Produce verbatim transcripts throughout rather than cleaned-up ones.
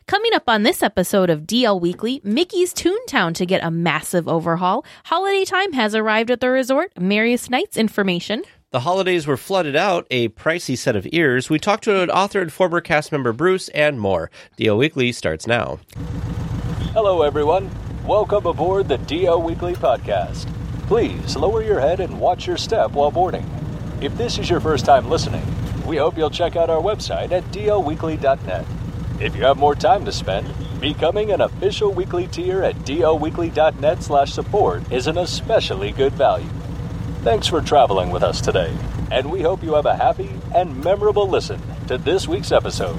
Coming up on this episode of D L Weekly, Mickey's Toontown to get a massive overhaul. Holiday time has arrived at the resort. Merriest Nights information. The holidays were flooded out, a pricey set of ears. We talked to an author and former cast member Bruce, and more. D L Weekly starts now. Hello, everyone. Welcome aboard the D L Weekly podcast. Please lower your head and watch your step while boarding. If this is your first time listening, we hope you'll check out our website at d l weekly dot net. If you have more time to spend, becoming an official weekly tier at d l weekly dot net slash support is an especially good value. Thanks for traveling with us today, and we hope you have a happy and memorable listen to this week's episode.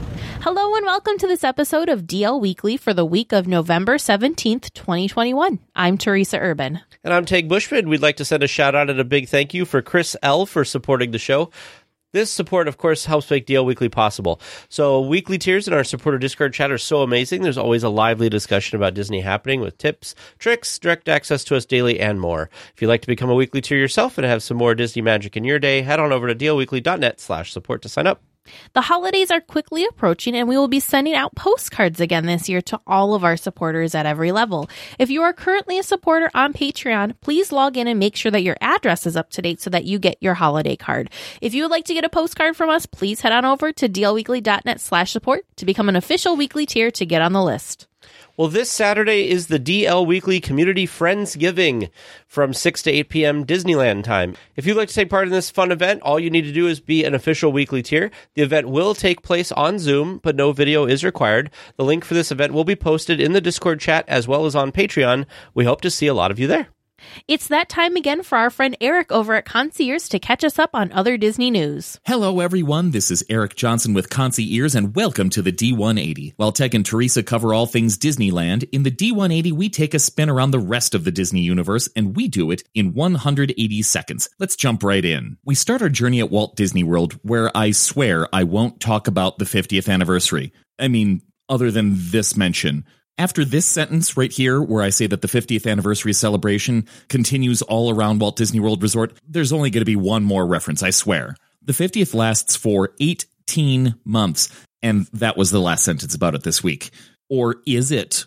Hello and welcome to this episode of D L Weekly for the week of November seventeenth, twenty twenty-one. I'm Teresa Urban. And I'm Tag Bushman. We'd like to send a shout out and a big thank you for Chris L. for supporting the show. This support, of course, helps make D L Weekly possible. So weekly tiers in our supporter Discord chat are so amazing. There's always a lively discussion about Disney happening with tips, tricks, direct access to us daily, and more. If you'd like to become a weekly tier yourself and have some more Disney magic in your day, head on over to d l weekly dot net slash support to sign up. The holidays are quickly approaching, and we will be sending out postcards again this year to all of our supporters at every level. If you are currently a supporter on Patreon, please log in and make sure that your address is up to date so that you get your holiday card. If you would like to get a postcard from us, please head on over to d l weekly dot net slash support to become an official weekly tier to get on the list. Well, this Saturday is the D L Weekly Community Friendsgiving from six to eight p.m. Disneyland time. If you'd like to take part in this fun event, all you need to do is be an official weekly tier. The event will take place on Zoom, but no video is required. The link for this event will be posted in the Discord chat as well as on Patreon. We hope to see a lot of you there. It's that time again for our friend Eric over at Concierge to catch us up on other Disney news. Hello, everyone. This is Eric Johnson with Concierge, and welcome to the D one eighty. While Tech and Teresa cover all things Disneyland, in the D one eighty, we take a spin around the rest of the Disney universe, and we do it in one hundred eighty seconds. Let's jump right in. We start our journey at Walt Disney World, where I swear I won't talk about the fiftieth anniversary. I mean, other than this mention. After this sentence right here, where I say that the fiftieth anniversary celebration continues all around Walt Disney World Resort, there's only going to be one more reference, I swear. The fiftieth lasts for eighteen months, and that was the last sentence about it this week. Or is it?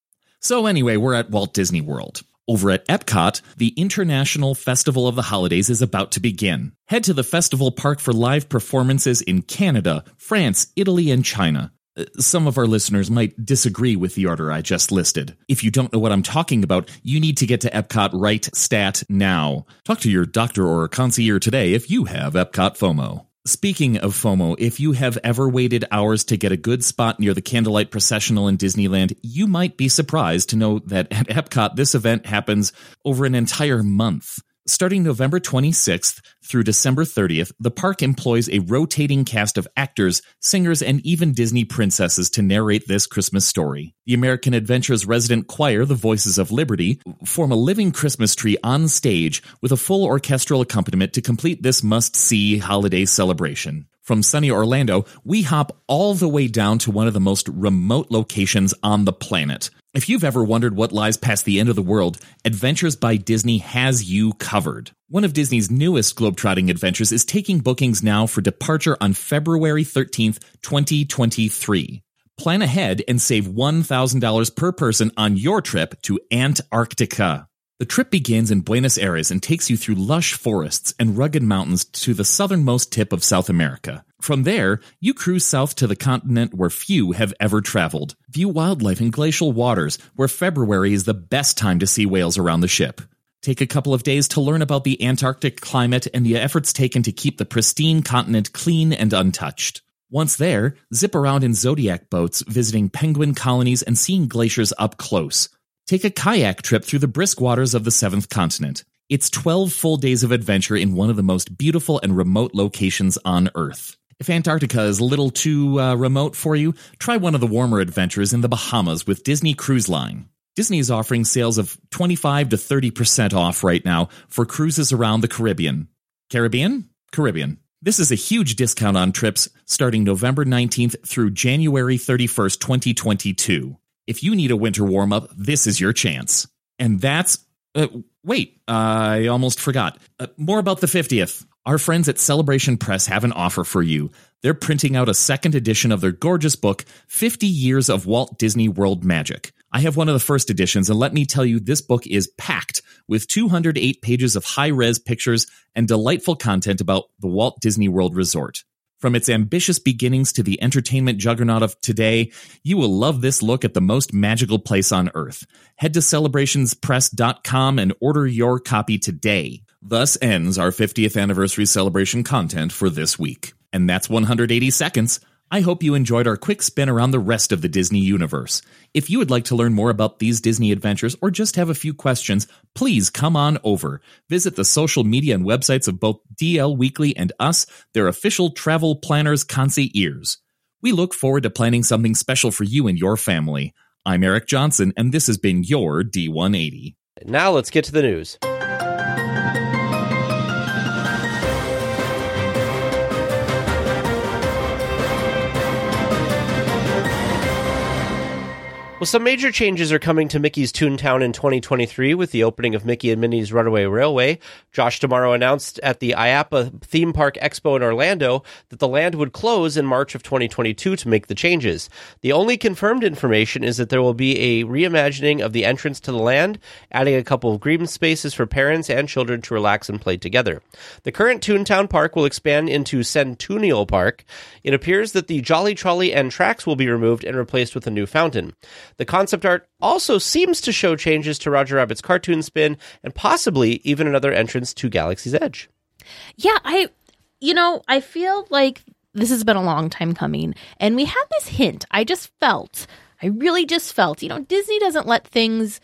So anyway, we're at Walt Disney World. Over at Epcot, the International Festival of the Holidays is about to begin. Head to the festival park for live performances in Canada, France, Italy, and China. Some of our listeners might disagree with the order I just listed. If you don't know what I'm talking about, you need to get to Epcot right stat now. Talk to your doctor or concierge today if you have Epcot FOMO. Speaking of FOMO, if you have ever waited hours to get a good spot near the Candlelight Processional in Disneyland, you might be surprised to know that at Epcot, this event happens over an entire month. Starting November twenty-sixth through December thirtieth, the park employs a rotating cast of actors, singers, and even Disney princesses to narrate this Christmas story. The American Adventures resident choir, the Voices of Liberty, form a living Christmas tree on stage with a full orchestral accompaniment to complete this must-see holiday celebration. From sunny Orlando, we hop all the way down to one of the most remote locations on the planet. If you've ever wondered what lies past the end of the world, Adventures by Disney has you covered. One of Disney's newest globetrotting adventures is taking bookings now for departure on February thirteenth, twenty twenty-three. Plan ahead and save one thousand dollars per person on your trip to Antarctica. The trip begins in Buenos Aires and takes you through lush forests and rugged mountains to the southernmost tip of South America. From there, you cruise south to the continent where few have ever traveled. View wildlife in glacial waters, where February is the best time to see whales around the ship. Take a couple of days to learn about the Antarctic climate and the efforts taken to keep the pristine continent clean and untouched. Once there, zip around in Zodiac boats, visiting penguin colonies and seeing glaciers up close. Take a kayak trip through the brisk waters of the seventh continent. It's twelve full days of adventure in one of the most beautiful and remote locations on Earth. If Antarctica is a little too uh, remote for you, try one of the warmer adventures in the Bahamas with Disney Cruise Line. Disney is offering sales of twenty-five to thirty percent off right now for cruises around the Caribbean. Caribbean? Caribbean. This is a huge discount on trips starting November nineteenth through January thirty-first, twenty twenty-two. If you need a winter warm-up, this is your chance. And that's... Uh, wait, I almost forgot. Uh, more about the fiftieth. Our friends at Celebration Press have an offer for you. They're printing out a second edition of their gorgeous book, fifty Years of Walt Disney World Magic. I have one of the first editions, and let me tell you, this book is packed with two hundred eight pages of high-res pictures and delightful content about the Walt Disney World Resort. From its ambitious beginnings to the entertainment juggernaut of today, you will love this look at the most magical place on Earth. Head to celebrations press dot com and order your copy today. Thus ends our fiftieth anniversary celebration content for this week. And that's one hundred eighty seconds. I hope you enjoyed our quick spin around the rest of the Disney universe. If you would like to learn more about these Disney adventures or just have a few questions, please come on over. Visit the social media and websites of both D L Weekly and us, their official travel planners, concierges. We look forward to planning something special for you and your family. I'm Eric Johnson, and this has been your D one eighty. Now let's get to the news. Well, some major changes are coming to Mickey's Toontown in twenty twenty-three with the opening of Mickey and Minnie's Runaway Railway. Josh D'Amaro announced at the I A P A Theme Park Expo in Orlando that the land would close in March of twenty twenty-two to make the changes. The only confirmed information is that there will be a reimagining of the entrance to the land, adding a couple of green spaces for parents and children to relax and play together. The current Toontown Park will expand into Centennial Park. It appears that the Jolly Trolley and tracks will be removed and replaced with a new fountain. The concept art also seems to show changes to Roger Rabbit's cartoon spin and possibly even another entrance to Galaxy's Edge. Yeah, I, you know, I feel like this has been a long time coming, and we had this hint. I just felt, I really just felt, you know, Disney doesn't let things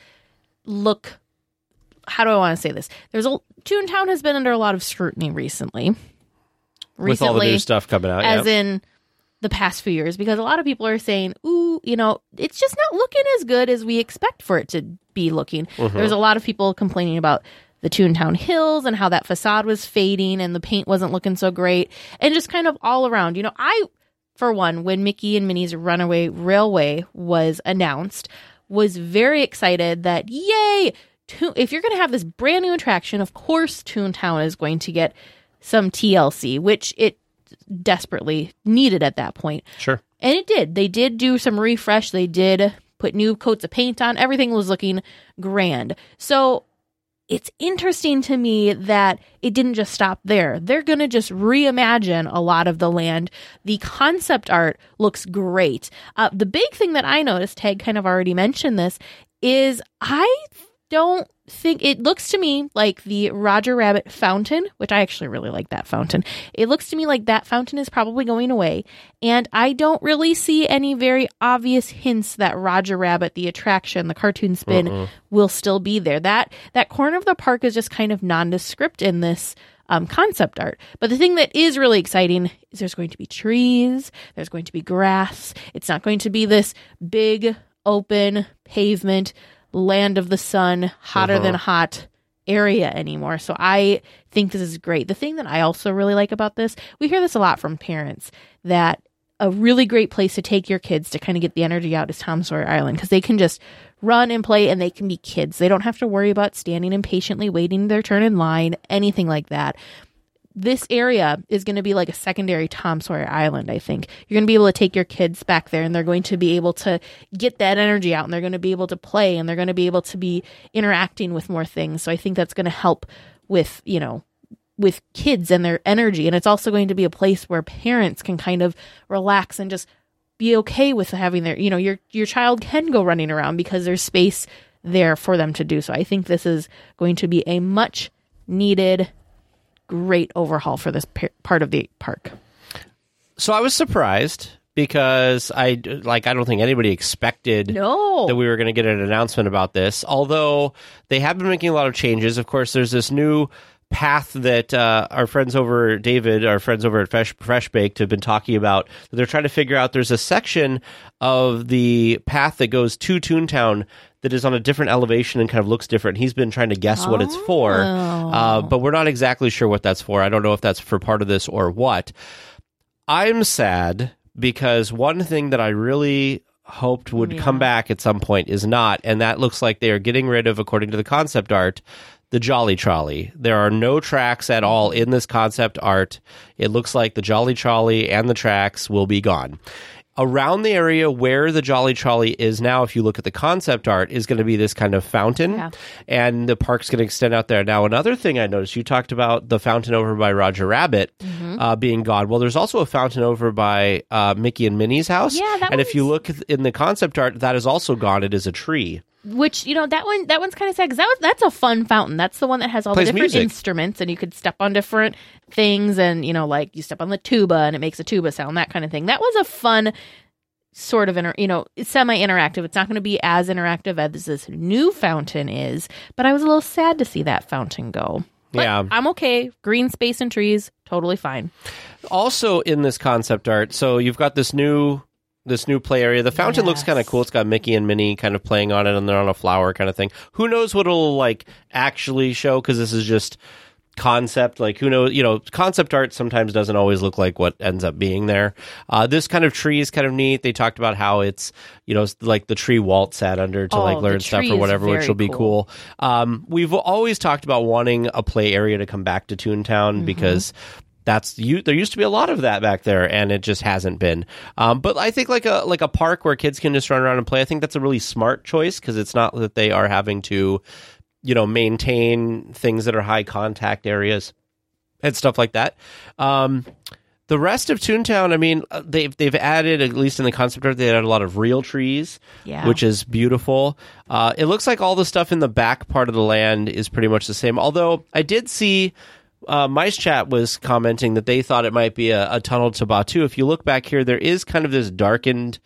look, how do I want to say this? There's a, Toontown has been under a lot of scrutiny recently. Recently, with all the new stuff coming out, as yeah. in the past few years, because a lot of people are saying, ooh, you know, it's just not looking as good as we expect for it to be looking. Mm-hmm. There's a lot of people complaining about the Toontown Hills and how that facade was fading and the paint wasn't looking so great, and just kind of all around. You know, I, for one, when Mickey and Minnie's Runaway Railway was announced, was very excited that, yay, to- if you're going to have this brand new attraction, of course Toontown is going to get some T L C, which it desperately needed at that point. Sure. And it did. They did do some refresh. They did put new coats of paint on. Everything was looking grand. So it's interesting to me that it didn't just stop there. They're going to just reimagine a lot of the land. The concept art looks great. Uh, the big thing that I noticed, Tag kind of already mentioned this, is I don't think it looks to me like the Roger Rabbit fountain, which I actually really like that fountain. It looks to me like that fountain is probably going away. And I don't really see any very obvious hints that Roger Rabbit, the attraction, the cartoon spin, uh-uh. will still be there. That that corner of the park is just kind of nondescript in this um, concept art. But the thing that is really exciting is there's going to be trees, there's going to be grass. It's not going to be this big open pavement land of the sun, hotter uh-huh. than hot area anymore. So I think this is great. The thing that I also really like about this, we hear this a lot from parents, that a really great place to take your kids to kind of get the energy out is Tom Sawyer Island, because they can just run and play and they can be kids. They don't have to worry about standing impatiently waiting their turn in line, anything like that. This area is going to be like a secondary Tom Sawyer Island, I think. You're going to be able to take your kids back there and they're going to be able to get that energy out and they're going to be able to play and they're going to be able to be interacting with more things. So I think that's going to help with, you know, with kids and their energy. And it's also going to be a place where parents can kind of relax and just be okay with having their, you know, your, your child can go running around because there's space there for them to do so. I think this is going to be a much needed great overhaul for this par- part of the park. So I was surprised because I like I don't think anybody expected no. that we were going to get an announcement about this. Although they have been making a lot of changes. Of course, there's this new path that uh, our friends over David, our friends over at Fresh, Fresh Baked have been talking about. They're trying to figure out. There's a section of the path that goes to Toontown that is on a different elevation and kind of looks different. He's been trying to guess oh. what it's for, uh, but we're not exactly sure what that's for. I don't know if that's for part of this or what. I'm sad because one thing that I really hoped would yeah. come back at some point is not, and that looks like they are getting rid of, according to the concept art, the Jolly Trolley. There are no tracks at all in this concept art. It looks like the Jolly Trolley and the tracks will be gone. Around the area where the Jolly Trolley is now, if you look at the concept art, is going to be this kind of fountain, Yeah. and the park's going to extend out there. Now, another thing I noticed, you talked about the fountain over by Roger Rabbit Mm-hmm. uh, being gone. Well, there's also a fountain over by uh, Mickey and Minnie's house. Yeah, that and if you one's- look in the concept art, that is also gone. It is a tree. Which, you know, that one that one's kind of sad because that was, that's a fun fountain. That's the one that has all Plays the different music. instruments, and you could step on different things, and, you know, like you step on the tuba and it makes a tuba sound, that kind of thing. That was a fun sort of, inter- you know, semi-interactive. It's not going to be as interactive as this new fountain is, but I was a little sad to see that fountain go. But Yeah. I'm okay. Green space and trees, totally fine. Also in this concept art, so you've got this new this new play area. The fountain looks Yes. kind of cool. It's got Mickey and Minnie kind of playing on it, and they're on a flower kind of thing. Who knows what it'll like actually show, because this is just concept. Like, who knows, you know, concept art sometimes doesn't always look like what ends up being there. Uh, this kind of tree is kind of neat. They talked about how it's, you know, like the tree Walt sat under to Oh, like the learn stuff tree or is whatever, which very will be cool. cool. Um, we've always talked about wanting a play area to come back to Toontown Mm-hmm. because that's you. There used to be a lot of that back there, and it just hasn't been. Um, but I think like a like a park where kids can just run around and play. I think that's a really smart choice, because it's not that they are having to, you know, maintain things that are high contact areas and stuff like that. Um, the rest of Toontown, I mean, uh, they've they've added, at least in the concept art, they added a lot of real trees, Yeah. which is beautiful. Uh, it looks like all the stuff in the back part of the land is pretty much the same. Although I did see. Uh, Mice Chat was commenting that they thought it might be a, a tunnel to Batu. If you look back here, there is kind of this darkened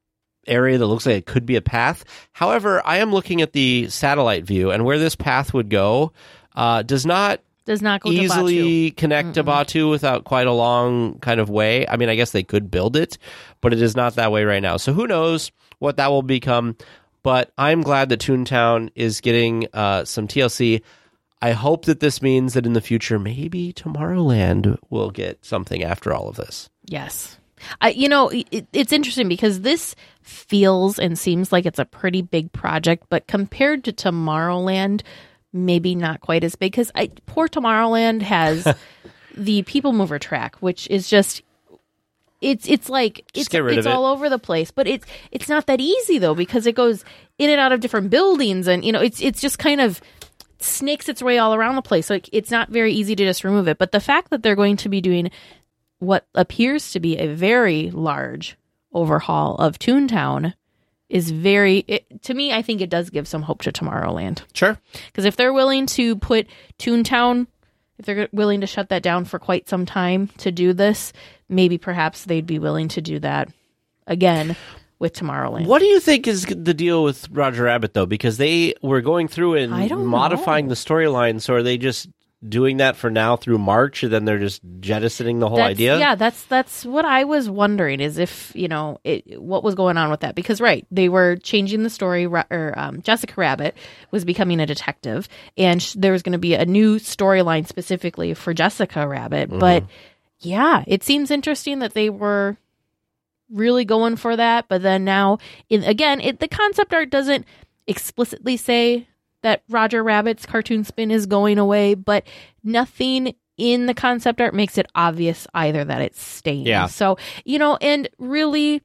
area that looks like it could be a path. However, I am looking at the satellite view, and where this path would go uh, does not Does not go to Batu. easily connect to Batu without quite a long kind of way. I mean, I guess they could build it, but it is not that way right now. So who knows what that will become. But I'm glad that Toontown is getting uh, some T L C. I hope that this means that in the future, maybe Tomorrowland will get something after all of this. Yes. I, you know, it, it's interesting because this feels and seems like it's a pretty big project, but compared to Tomorrowland, maybe not quite as big, because I, poor Tomorrowland has the People Mover track, which is just... It's it's like Just it's, get rid it's of it. all over the place, but it's it's not that easy though, because it goes in and out of different buildings, and you know it's it's just kind of snakes its way all around the place. Like, it's not very easy to just remove it. But the fact that they're going to be doing what appears to be a very large overhaul of Toontown is very, it, to me, I think it does give some hope to Tomorrowland. Sure. Because if they're willing to put Toontown, if they're willing to shut that down for quite some time to do this, maybe perhaps they'd be willing to do that again with Tomorrowland. What do you think is the deal with Roger Rabbit, though? Because they were going through and I don't modifying know. the storyline, so are they just doing that for now through March, and then they're just jettisoning the whole That's- idea? Yeah, that's that's what I was wondering, is if, you know, it, what was going on with that. Because, right, they were changing the story, ra- or um, Jessica Rabbit was becoming a detective, and sh- there was going to be a new storyline specifically for Jessica Rabbit. Mm-hmm. But, yeah, it seems interesting that they were really going for that. But then now, in again, it, the concept art doesn't explicitly say that Roger Rabbit's cartoon spin is going away, but nothing in the concept art makes it obvious either that it's staying. Yeah. So, you know, and really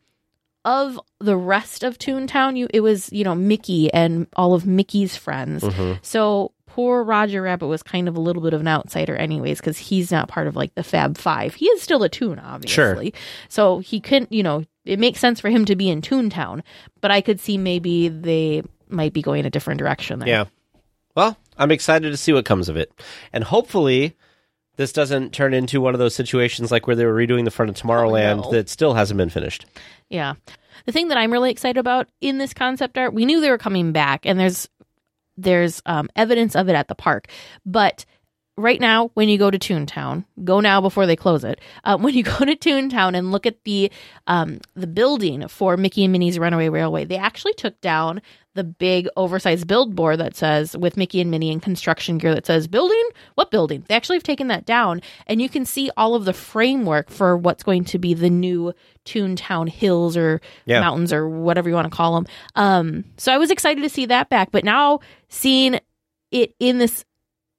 of the rest of Toontown, you it was, you know, Mickey and all of Mickey's friends. Mm-hmm. So poor Roger Rabbit was kind of a little bit of an outsider anyways, because he's not part of like the Fab Five. He is still a Toon, obviously. So he couldn't, you know, it makes sense for him to be in Toontown, but I could see maybe they might be going a different direction there. Yeah. Well, I'm excited to see what comes of it. And hopefully this doesn't turn into one of those situations like where they were redoing the front of Tomorrowland no. that still hasn't been finished. Yeah. The thing that I'm really excited about in this concept art, we knew they were coming back, and there's there's um, evidence of it at the park. But right now, when you go to Toontown, go now before they close it. Uh, when you go to Toontown and look at the um, the building for Mickey and Minnie's Runaway Railway, they actually took down the big oversized billboard that says, with Mickey and Minnie in construction gear, that says building. What building? They actually have taken that down, and you can see all of the framework for what's going to be the new Toontown hills or Yeah. mountains or whatever you want to call them. Um, so I was excited to see that back, but now seeing it in this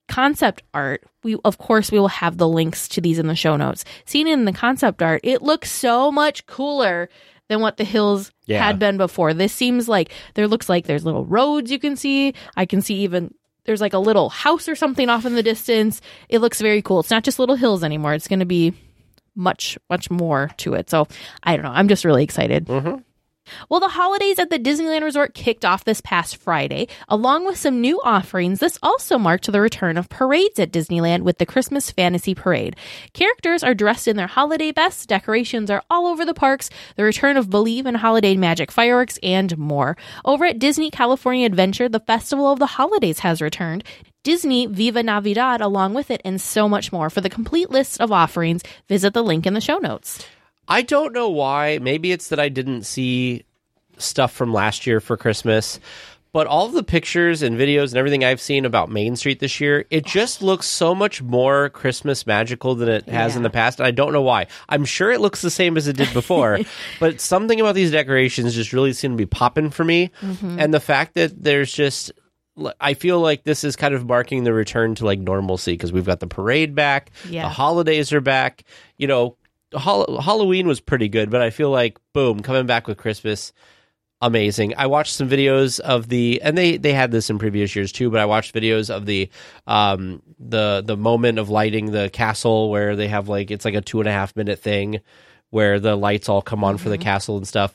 concept art, we of course we will have the links to these in the show notes. Seeing it in the concept art, it looks so much cooler than what the hills Yeah. had been before. This seems like there looks like there's little roads you can see. I can see even there's like a little house or something off in the distance. It looks very cool. It's not just little hills anymore. It's going to be much, much more to it. So I don't know. I'm just really excited. Mm-hmm. Well, the holidays at the Disneyland Resort kicked off this past Friday. Along with some new offerings, this also marked the return of parades at Disneyland with the Christmas Fantasy Parade. Characters are dressed in their holiday bests, decorations are all over the parks, the return of Believe in Holiday Magic fireworks, and more. Over at Disney California Adventure, the Festival of the Holidays has returned. Disney Viva Navidad along with it, and so much more. For the complete list of offerings, visit the link in the show notes. I don't know why. Maybe it's that I didn't see stuff from last year for Christmas, but all of the pictures and videos and everything I've seen about Main Street this year, it just looks so much more Christmas magical than it has Yeah. in the past. And I don't know why. I'm sure it looks the same as it did before, but something about these decorations just really seem to be popping for me. Mm-hmm. And the fact that there's just, I feel like this is kind of marking the return to like normalcy because we've got the parade back, Yeah. the holidays are back, you know. Hall- Halloween was pretty good, but I feel like, boom, coming back with Christmas, amazing. I watched some videos of the, and they, they had this in previous years too, but I watched videos of the um the the moment of lighting the castle where they have like, it's like a two and a half minute thing where the lights all come on mm-hmm. for the castle and stuff.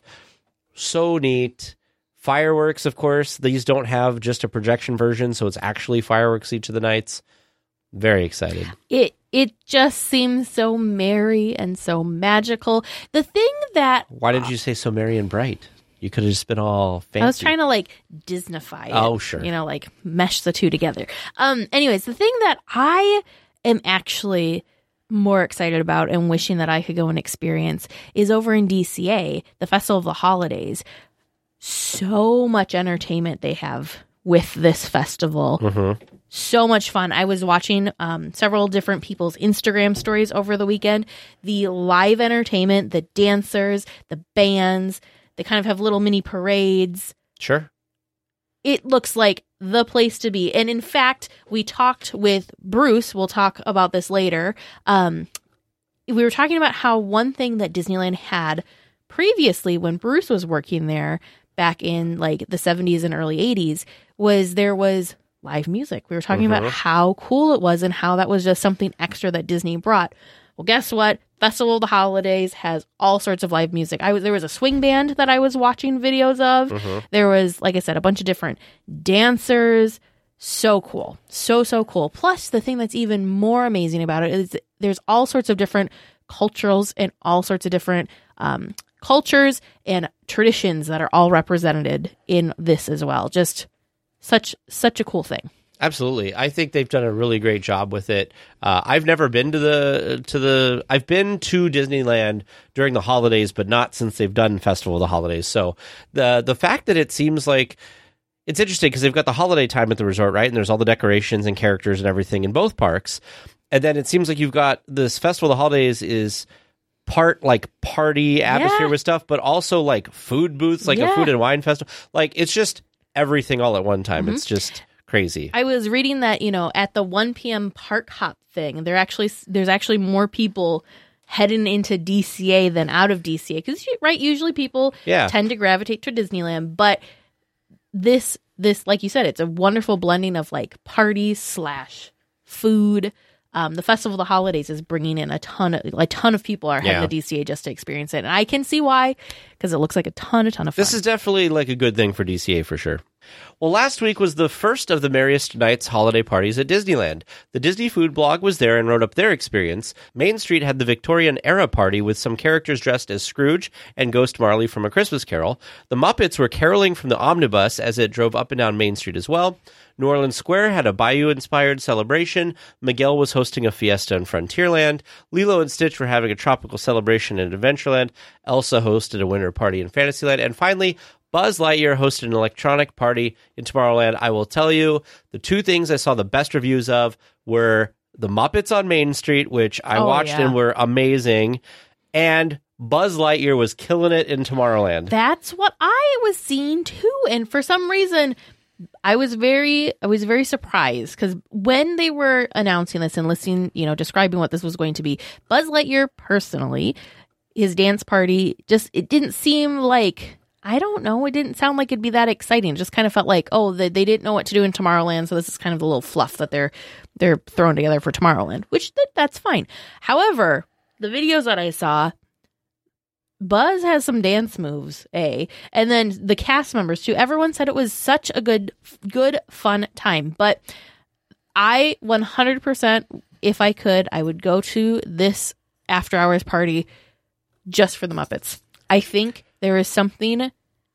So neat. Fireworks, of course. These don't have just a projection version, so it's actually fireworks each of the nights. Very excited. It it just seems so merry and so magical. The thing that Why did you say so merry and bright? You could have just been all fancy. I was trying to like Disneyfy it. Oh, sure. You know, like mesh the two together. Um. Anyways, the thing that I am actually more excited about and wishing that I could go and experience is over in D C A, the Festival of the Holidays. So much entertainment they have with this festival. Mm-hmm. So much fun. I was watching um, several different people's Instagram stories over the weekend. The live entertainment, the dancers, the bands, they kind of have little mini parades. Sure. It looks like the place to be. And in fact, we talked with Bruce. We'll talk about this later. Um, we were talking about how one thing that Disneyland had previously when Bruce was working there back in like the seventies and early eighties was there was live music. We were talking mm-hmm. about how cool it was and how that was just something extra that Disney brought. Well, guess what? Festival of the Holidays has all sorts of live music. I was there was a swing band that I was watching videos of. Mm-hmm. There was, like I said, a bunch of different dancers. So cool. So, so cool. Plus, the thing that's even more amazing about it is there's all sorts of different culturals and all sorts of different um, cultures and traditions that are all represented in this as well. Just such such a cool thing. Absolutely. I think they've done a really great job with it. Uh, I've never been to the to the I've been to Disneyland during the holidays, but not since they've done Festival of the Holidays. So the the fact that it seems like it's interesting because they've got the holiday time at the resort, right? And there's all the decorations and characters and everything in both parks. And then it seems like you've got this Festival of the Holidays is part like party atmosphere yeah. with stuff, but also like food booths, like yeah. a food and wine festival. Like it's just everything all at one time. Mm-hmm. It's just crazy. I was reading that, you know, at the one p.m. park hop thing, there actually there's actually more people heading into D C A than out of D C A because right, usually people yeah. tend to gravitate to Disneyland, but this this like you said, it's a wonderful blending of like parties slash food. Um, the Festival of the Holidays is bringing in a ton of a ton of people are heading yeah. to D C A just to experience it, and I can see why because it looks like a ton, a ton of fun. This is definitely like a good thing for D C A for sure. Well, last week was the first of the Merriest Nights holiday parties at Disneyland. The Disney Food Blog was there and wrote up their experience. Main Street had the Victorian era party with some characters dressed as Scrooge and Ghost Marley from A Christmas Carol. The Muppets were caroling from the omnibus as it drove up and down Main Street as well. New Orleans Square had a Bayou-inspired celebration. Miguel was hosting a fiesta in Frontierland. Lilo and Stitch were having a tropical celebration in Adventureland. Elsa hosted a winter party in Fantasyland. And finally, Buzz Lightyear hosted an electronic party in Tomorrowland. I will tell you, the two things I saw the best reviews of were the Muppets on Main Street, which I oh, watched yeah. and were amazing, and Buzz Lightyear was killing it in Tomorrowland. That's what I was seeing too, and for some reason, I was very, I was very surprised because when they were announcing this and listing, you know, describing what this was going to be, Buzz Lightyear personally, his dance party, just, it didn't seem like, I don't know, it didn't sound like it'd be that exciting. It just kind of felt like, oh, they, they didn't know what to do in Tomorrowland, so this is kind of the little fluff that they're they're throwing together for Tomorrowland, which th- that's fine. However, the videos that I saw, Buzz has some dance moves, A, and then the cast members too. Everyone said it was such a good, good, fun time. But I one hundred percent, if I could, I would go to this after hours party just for the Muppets. I think there is something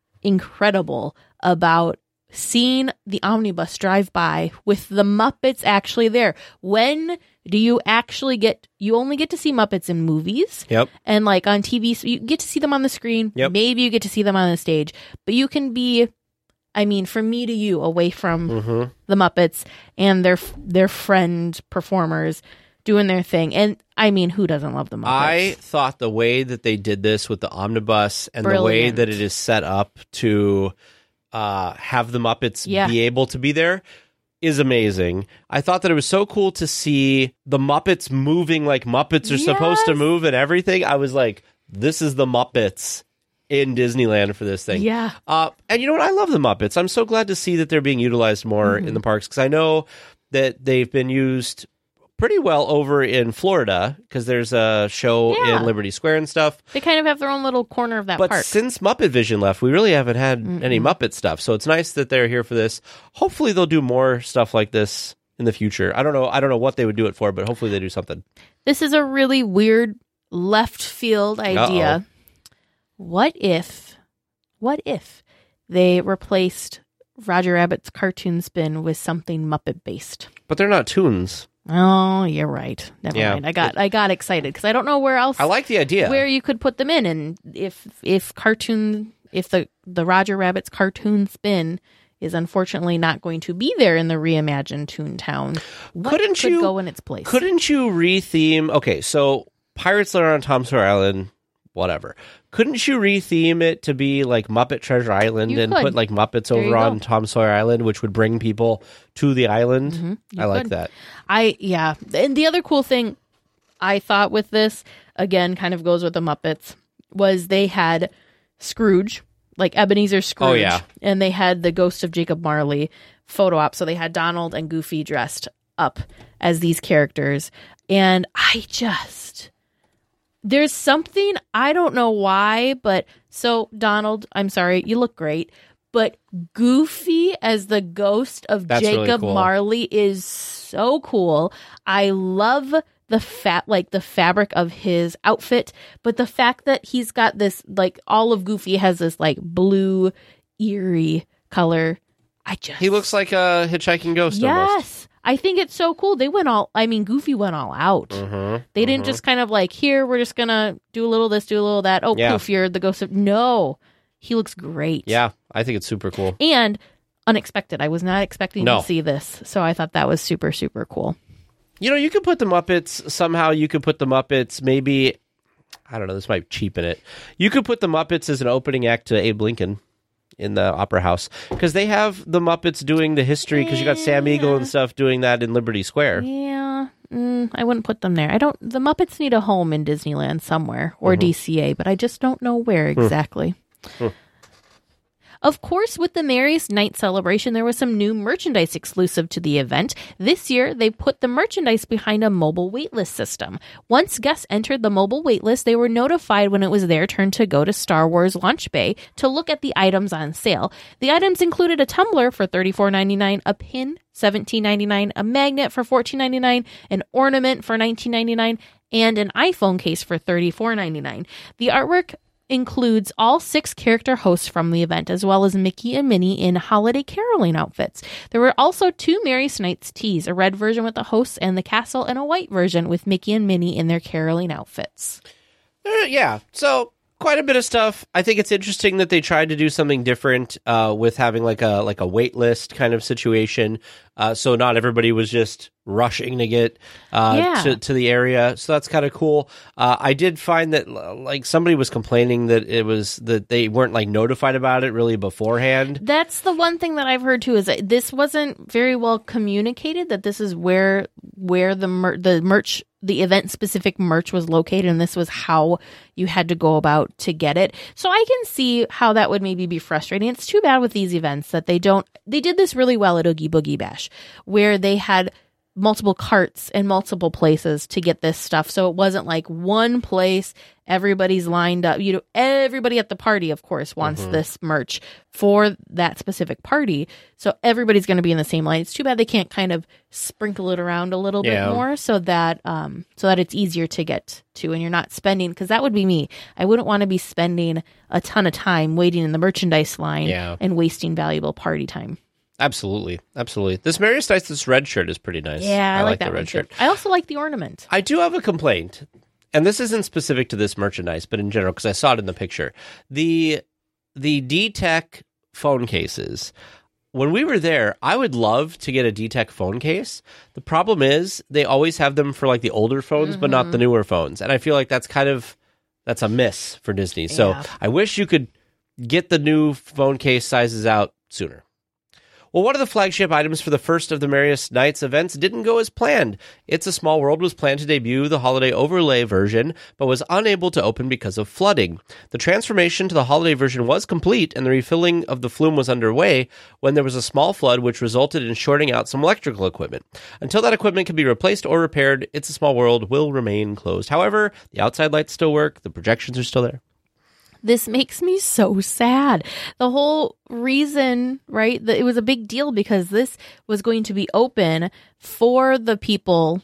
incredible about seeing the omnibus drive by with the Muppets actually there. When do you actually get, you only get to see Muppets in movies. Yep. And like on T V, so you get to see them on the screen. Yep. Maybe you get to see them on the stage. But you can be, I mean, from me to you, away from Mm-hmm. the Muppets and their their friend performers doing their thing. And I mean, who doesn't love the Muppets? I thought the way that they did this with the omnibus and the way Brilliant. that it is set up to uh, have the Muppets Yeah. be able to be there is amazing. I thought that it was so cool to see the Muppets moving like Muppets are supposed to Yes. move and everything. I was like, this is the Muppets in Disneyland for this thing. Yeah. Uh, and you know what? I love the Muppets. I'm so glad to see that they're being utilized more Mm-hmm. in the parks because I know that they've been used pretty well over in Florida because there's a show Yeah. in Liberty Square and stuff. They kind of have their own little corner of that But park. since Muppet Vision left, we really haven't had any Muppet stuff. So it's nice that they're here for this. Hopefully they'll do more stuff like this in the future. I don't know. I don't know what they would do it for, but hopefully they do something. This is a really weird left field idea. Uh-oh. What if, what if they replaced Roger Rabbit's cartoon spin with something Muppet based? But they're not tunes. Oh, you're right. Never Yeah. mind. I got I got excited because I don't know where else I like the idea. where you could put them in, and if if cartoon if the the Roger Rabbit's cartoon spin is unfortunately not going to be there in the reimagined Toontown, what Couldn't could you- go in its place? Couldn't you retheme? Okay, so Pirates Lair on Tom Sawyer Island, whatever. Couldn't you retheme it to be like Muppet Treasure Island You and could. put like Muppets There you over on go. Tom Sawyer Island, which would bring people to the island? Mm-hmm. You I like could. that. I yeah. And the other cool thing I thought with this, again, kind of goes with the Muppets, was they had Scrooge, like Ebenezer Scrooge. Oh, yeah. And they had the Ghost of Jacob Marley photo op. So they had Donald and Goofy dressed up as these characters. And I just, there's something, I don't know why, but so Donald, I'm sorry, you look great. But Goofy as the ghost of That's really Jacob cool. Marley is so cool. I love the fat, like the fabric of his outfit, but the fact that he's got this, like all of Goofy has this like blue, eerie color. I just He looks like a hitchhiking ghost almost. yes. I think it's so cool. They went all, I mean, Goofy went all out. Mm-hmm. They didn't just kind of like, here, we're just going to do a little this, do a little that. Oh, Yeah. poof, you're the ghost of, no. He looks great. Yeah, I think it's super cool. And unexpected. I was not expecting No. to see this. So I thought that was super, super cool. You know, you could put the Muppets, somehow you could put the Muppets, maybe, I don't know, this might cheapen it. You could put the Muppets as an opening act to Abe Lincoln in the Opera House. Because they have the Muppets doing the history, because you got Sam Eagle and stuff doing that in Liberty Square. Yeah. Mm, I wouldn't put them there. I don't, the Muppets need a home in Disneyland somewhere or Mm-hmm. D C A, but I just don't know where exactly. Of course, with the Mary's Night celebration, there was some new merchandise exclusive to the event. This year, they put the merchandise behind a mobile waitlist system. Once guests entered the mobile waitlist, they were notified when it was their turn to go to Star Wars Launch Bay to look at the items on sale. The items included a tumbler for thirty-four ninety-nine, a pin seventeen ninety-nine, a magnet for fourteen ninety-nine, an ornament for nineteen ninety-nine, and an iPhone case for thirty-four ninety-nine. The artwork includes all six character hosts from the event, as well as Mickey and Minnie in holiday caroling outfits. There were also two Mary Snipes tees, a red version with the hosts and the castle, and a white version with Mickey and Minnie in their caroling outfits. Uh, yeah, so quite a bit of stuff. I think it's interesting that they tried to do something different uh, with having like a like a wait list kind of situation. Uh, so not everybody was just rushing to get uh, Yeah. to, to the area. So that's kind of cool. Uh, I did find that like somebody was complaining that it was that they weren't like notified about it really beforehand. That's the one thing that I've heard too, is that this wasn't very well communicated, that this is where where the mer- the merch, the event specific merch was located, and this was how you had to go about to get it. So I can see how that would maybe be frustrating. It's too bad with these events that they don't, they did this really well at Oogie Boogie Bash, where they had multiple carts and multiple places to get this stuff. So it wasn't like one place, everybody's lined up. You know, everybody at the party, of course, wants Mm-hmm. this merch for that specific party. So everybody's going to be in the same line. It's too bad they can't kind of sprinkle it around a little Yeah. bit more so that um so that it's easier to get to and you're not spending, because that would be me. I wouldn't want to be spending a ton of time waiting in the merchandise line Yeah. and wasting valuable party time. Absolutely, absolutely. This Marius Nice, this red shirt is pretty nice. Yeah, I, like, the that red one shirt. too. I also like the ornament. I do have a complaint, and this isn't specific to this merchandise, but in general, because I saw it in the picture. The the D-Tech phone cases, when we were there, I would love to get a D-Tech phone case. The problem is they always have them for like the older phones, but not the newer phones. And I feel like that's kind of, that's a miss for Disney. So Yeah. I wish you could get the new phone case sizes out sooner. Well, one of the flagship items for the first of the Marius Nights events didn't go as planned. It's a Small World was planned to debut the holiday overlay version, but was unable to open because of flooding. The transformation to the holiday version was complete, and the refilling of the flume was underway when there was a small flood, which resulted in shorting out some electrical equipment. Until that equipment can be replaced or repaired, It's a Small World will remain closed. However, the outside lights still work, the projections are still there. This makes me so sad. The whole reason, right, that it was a big deal because this was going to be open for the people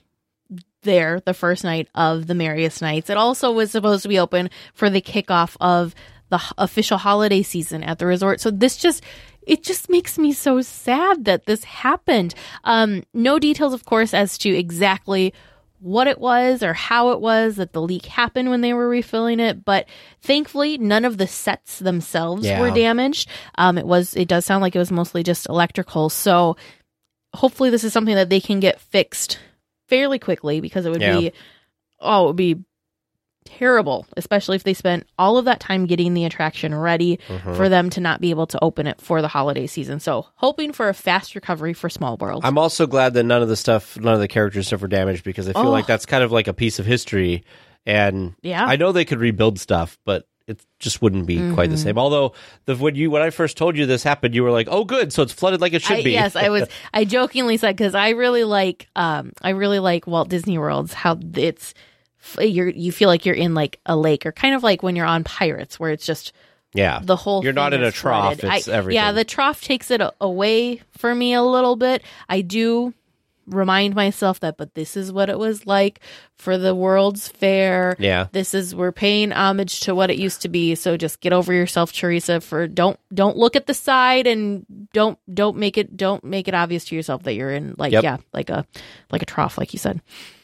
there the first night of the Marius Nights. It also was supposed to be open for the kickoff of the h- official holiday season at the resort. So this just, it just makes me so sad that this happened. Um, no details, of course, as to exactly what it was or how it was that the leak happened when they were refilling it, but thankfully none of the sets themselves Yeah. were damaged. Um, it was, it does sound like it was mostly just electrical. So hopefully this is something that they can get fixed fairly quickly, because it would Yeah. be, oh, it would be terrible, especially if they spent all of that time getting the attraction ready Mm-hmm. for them to not be able to open it for the holiday season. So hoping for a fast recovery for Small World. I'm also glad that none of the stuff, none of the characters stuff were damaged, because I feel Oh. like that's kind of like a piece of history. And Yeah. I know they could rebuild stuff, but it just wouldn't be quite the same. Although the when you when I first told you this happened, you were like, "Oh, good, so it's flooded like it should I, be." yes, I was. I jokingly said, because I really like, um, I really like Walt Disney World's how it's you're you feel like you're in like a lake, or kind of like when you're on Pirates, where it's just Yeah, the whole. You're not thing in a is trough; flooded. it's I- everything. Yeah, the trough takes it a- away for me a little bit. I do remind myself that, but this is what it was like for the World's Fair. Yeah. This is, we're paying homage to what it used to be. So just get over yourself, Teresa, for don't don't look at the side, and don't don't make it don't make it obvious to yourself that you're in like Yep. yeah, like a like a trough, like you said.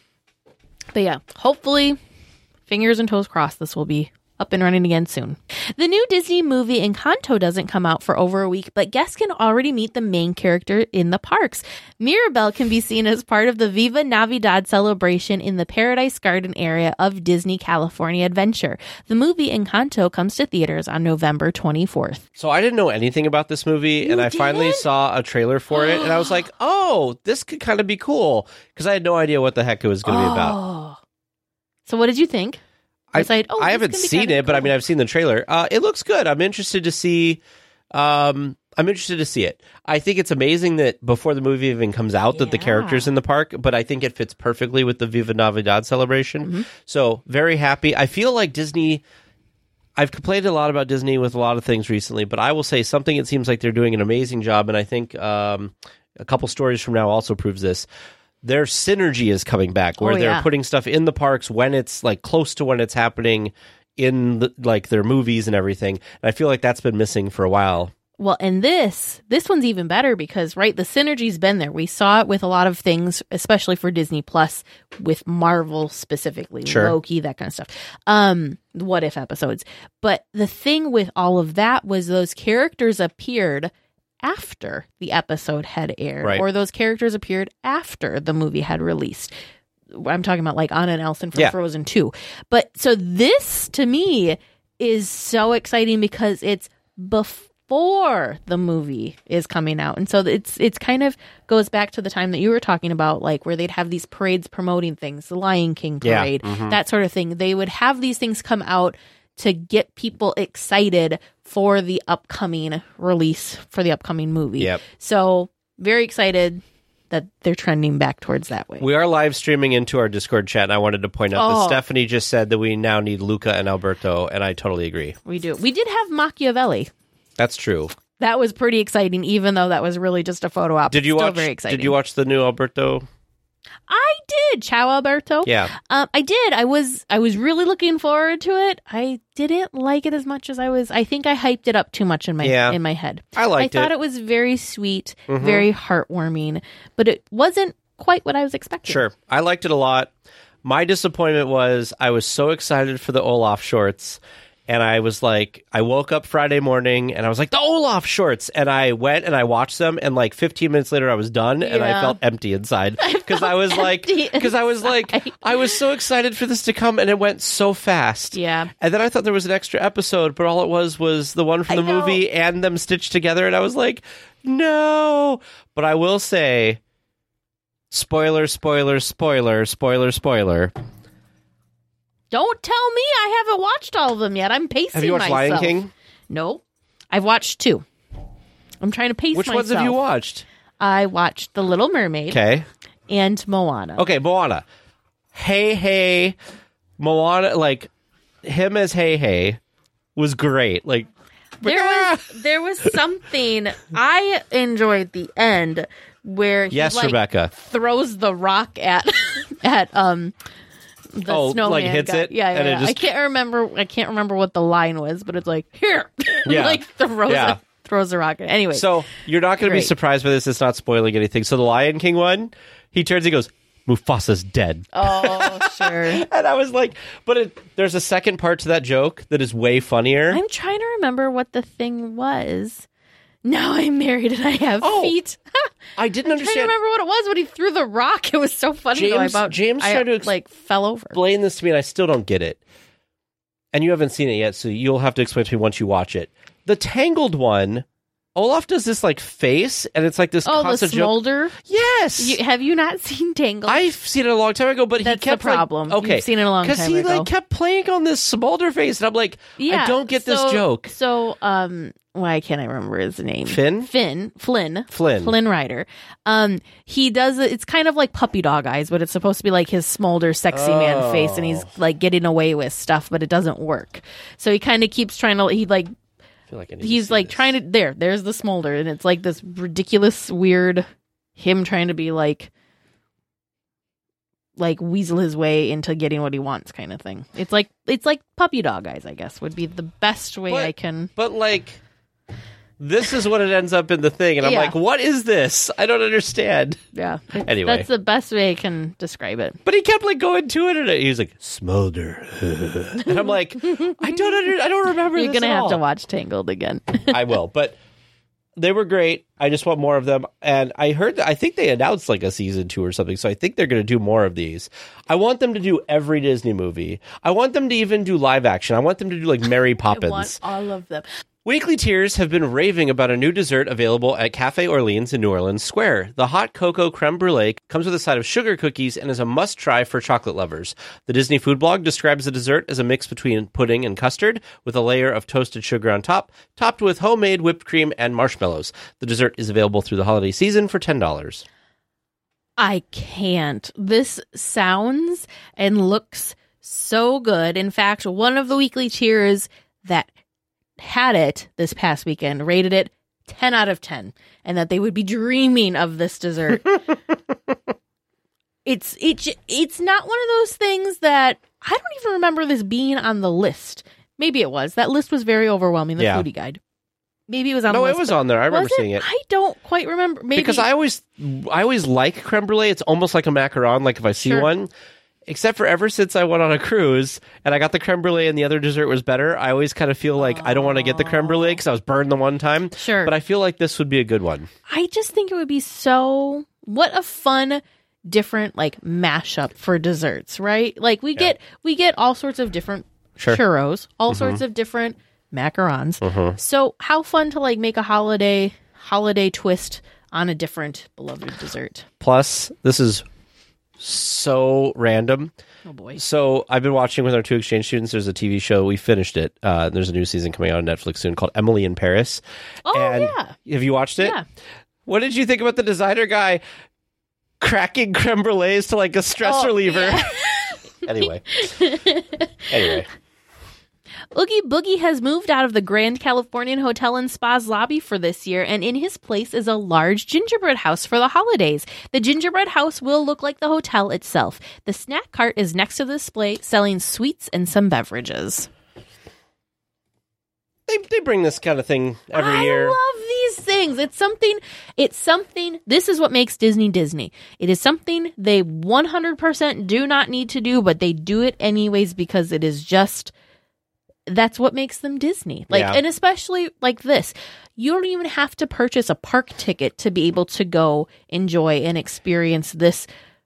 But yeah, hopefully, fingers and toes crossed, this will be up and running again soon. The new Disney movie Encanto doesn't come out for over a week, but guests can already meet the main character in the parks. Mirabelle can be seen as part of the Viva Navidad celebration in the Paradise Garden area of Disney California Adventure. The movie Encanto comes to theaters on November twenty-fourth. So I didn't know anything about this movie, and I finally didn't? saw a trailer for it, and I was like, "Oh, this could kind of be cool," because I had no idea what the heck it was going to be about. Oh. So what did you think? I, Besides, oh, I this haven't could be seen kinda it, but I cool. mean, I've seen the trailer. Uh, it looks good. I'm interested to see. Um, I'm interested to see it. I think it's amazing that before the movie even comes out, that the Yeah. characters in the park. But I think it fits perfectly with the Viva Navidad celebration. Mm-hmm. So very happy. I feel like Disney. I've complained a lot about Disney with a lot of things recently, but I will say something. It seems like they're doing an amazing job, and I think um, a couple stories from now also proves this. Their synergy is coming back, where Oh, they're yeah. putting stuff in the parks when it's like close to when it's happening in the, like their movies and everything. And I feel like that's been missing for a while. Well, and this, this one's even better because, right, the synergy's been there. We saw it with a lot of things, especially for Disney Plus, with Marvel specifically, Sure. Loki, that kind of stuff. Um, what if episodes. But the thing with all of that was those characters appeared after the episode had aired, Right. or those characters appeared after the movie had released. I'm talking about like Anna and Elsa from Yeah. Frozen two. But so this to me is so exciting because it's before the movie is coming out. And so it's it's kind of goes back to the time that you were talking about, like where they'd have these parades promoting things, the Lion King Yeah. parade, Mhm. that sort of thing. They would have these things come out to get people excited for the upcoming release, for the upcoming movie. Yep. So very excited that they're trending back towards that way. We are live streaming into our Discord chat, and I wanted to point out Oh. that Stephanie just said that we now need Luca and Alberto, and I totally agree. We do. We did have Machiavelli. That's true. That was pretty exciting, even though that was really just a photo op. Did you Still watch? very exciting. Did you watch the new Alberto? I did. Ciao, Alberto. Yeah. Um, I did. I was. I was really looking forward to it. I didn't like it as much as I was. I think I hyped it up too much in my Yeah. in my head. I liked I thought it. it was very sweet, Mhm. very heartwarming, but it wasn't quite what I was expecting. Sure. I liked it a lot. My disappointment was I was so excited for the Olaf shorts. And I was like, I woke up Friday morning and I was like, the Olaf shorts. And I went and I watched them. And like fifteen minutes later, I was done and I Yeah. felt empty inside. Because I, was like, empty because I was like, inside. I was so excited for this to come and it went so fast. Yeah. And then I thought there was an extra episode, but all it was was the one from I the know. movie and them stitched together. And I was like, no. But I will say, spoiler, spoiler, spoiler, spoiler, spoiler. Don't tell me I haven't watched all of them yet. I'm pacing Have you watched myself. Lion King? No. I've watched two. I'm trying to pace Which myself. ones have you watched? I watched The Little Mermaid Okay. and Moana. Okay, Moana. Hey, hey. Moana, like, him as Hey, hey was great. Like, There ah! was there was something I enjoyed the end where he Yes, like, Rebecca. throws the rock at at um the Oh, snowman like hits guy. it, Yeah, yeah, and it yeah. just- I can't remember. I can't remember what the line was, but it's like here, Yeah. like throws Yeah. a, throws a rock. At. Anyway, So you're not going to be Great. surprised by this. It's not spoiling anything. So the Lion King one, he turns, he goes, Mufasa's dead. oh sure. And I was like, but it, there's a second part to that joke that is way funnier. I'm trying to remember what the thing was. Now I'm married and I have Oh, feet. I didn't I'm trying to understand. remember what it was when he threw the rock. It was so funny. though. I James- about James I, tried to ex- like fell over. Explain this to me, and I still don't get it. And you haven't seen it yet, so you'll have to explain to me once you watch it. The Tangled one, Olaf does this like face, and it's like this Oh, the constant joke. smolder. Yes, You, have you not seen Tangled? I've seen it a long time ago, but That's he kept the problem. Like, okay, You've seen it a long because time he ago. like kept playing on this smolder face, and I'm like, I don't get this so- joke. So, um, why can't I remember his name? Finn? Finn. Flynn. Flynn. Flynn Rider. Um, he does it. It's kind of like puppy dog eyes, but it's supposed to be like his smolder, sexy man Oh. face, and he's like getting away with stuff, but it doesn't work. So he kind of keeps trying to. He like I feel like I need to he's see like this. trying to. There, there's the smolder, and it's like this ridiculous, weird. Him trying to be like. Like weasel his way into getting what he wants, kind of thing. It's like it's like puppy dog eyes, I guess, would be the best way But- I can. But like, this is what it ends up in the thing, and I'm Yeah. like, what is this? I don't understand. Yeah. It's- Anyway. that's the best way I can describe it. But he kept like going to it, and he was like smolder, and I'm like, I don't under, I don't remember. You're this gonna at have all. to watch Tangled again. I will, but they were great. I just want more of them. And I heard that I think they announced like a season two or something. So I think they're going to do more of these. I want them to do every Disney movie. I want them to even do live action. I want them to do like Mary I Poppins. want all of them. Weekly Tiers have been raving about a new dessert available at Cafe Orleans in New Orleans Square. The hot cocoa creme brulee comes with a side of sugar cookies and is a must-try for chocolate lovers. The Disney Food Blog describes the dessert as a mix between pudding and custard, with a layer of toasted sugar on top, topped with homemade whipped cream and marshmallows. The dessert is available through the holiday season for ten dollars. I can't. This sounds and looks so good. In fact, one of the weekly tiers that had it this past weekend rated it ten out of ten, and that they would be dreaming of this dessert. it's it, it's not one of those things that I don't even remember this being on the list. Maybe it was. That list was very overwhelming, the Yeah. foodie guide. maybe it was on No, the it list, was but on there. I remember was seeing it. I don't quite remember. Maybe Because I always, I always like creme brulee. It's almost like a macaron. Like if I see Sure. one, except for ever since I went on a cruise and I got the creme brulee and the other dessert was better, I always kind of feel like I don't want to get the creme brulee because I was burned the one time. Sure. But I feel like this would be a good one. I just think it would be so, what a fun, different like mashup for desserts, right? Like we get, we get all sorts of different Sure. churros, all sorts of different macarons. So how fun to like make a holiday, holiday twist on a different beloved dessert. Plus, this is so random. Oh boy. So I've been watching with our two exchange students. There's a T V show. We finished it. Uh, there's a new season coming out on Netflix soon called Emily in Paris. Oh, and yeah. Have you watched it? Yeah. What did you think about the designer guy cracking creme brulees to like a stress Oh, reliever? yeah. Anyway. Anyway. Oogie Boogie has moved out of the Grand Californian Hotel and Spa's lobby for this year, and in his place is a large gingerbread house for the holidays. The gingerbread house will look like the hotel itself. The snack cart is next to the display, selling sweets and some beverages. They they bring this kind of thing every I year. love these things. It's something, it's something, this is what makes Disney Disney. It is something they one hundred percent do not need to do, but they do it anyways because it is just, that's what makes them Disney. Like, Yeah. and especially like this, you don't even have to purchase a park ticket to be able to go enjoy and experience this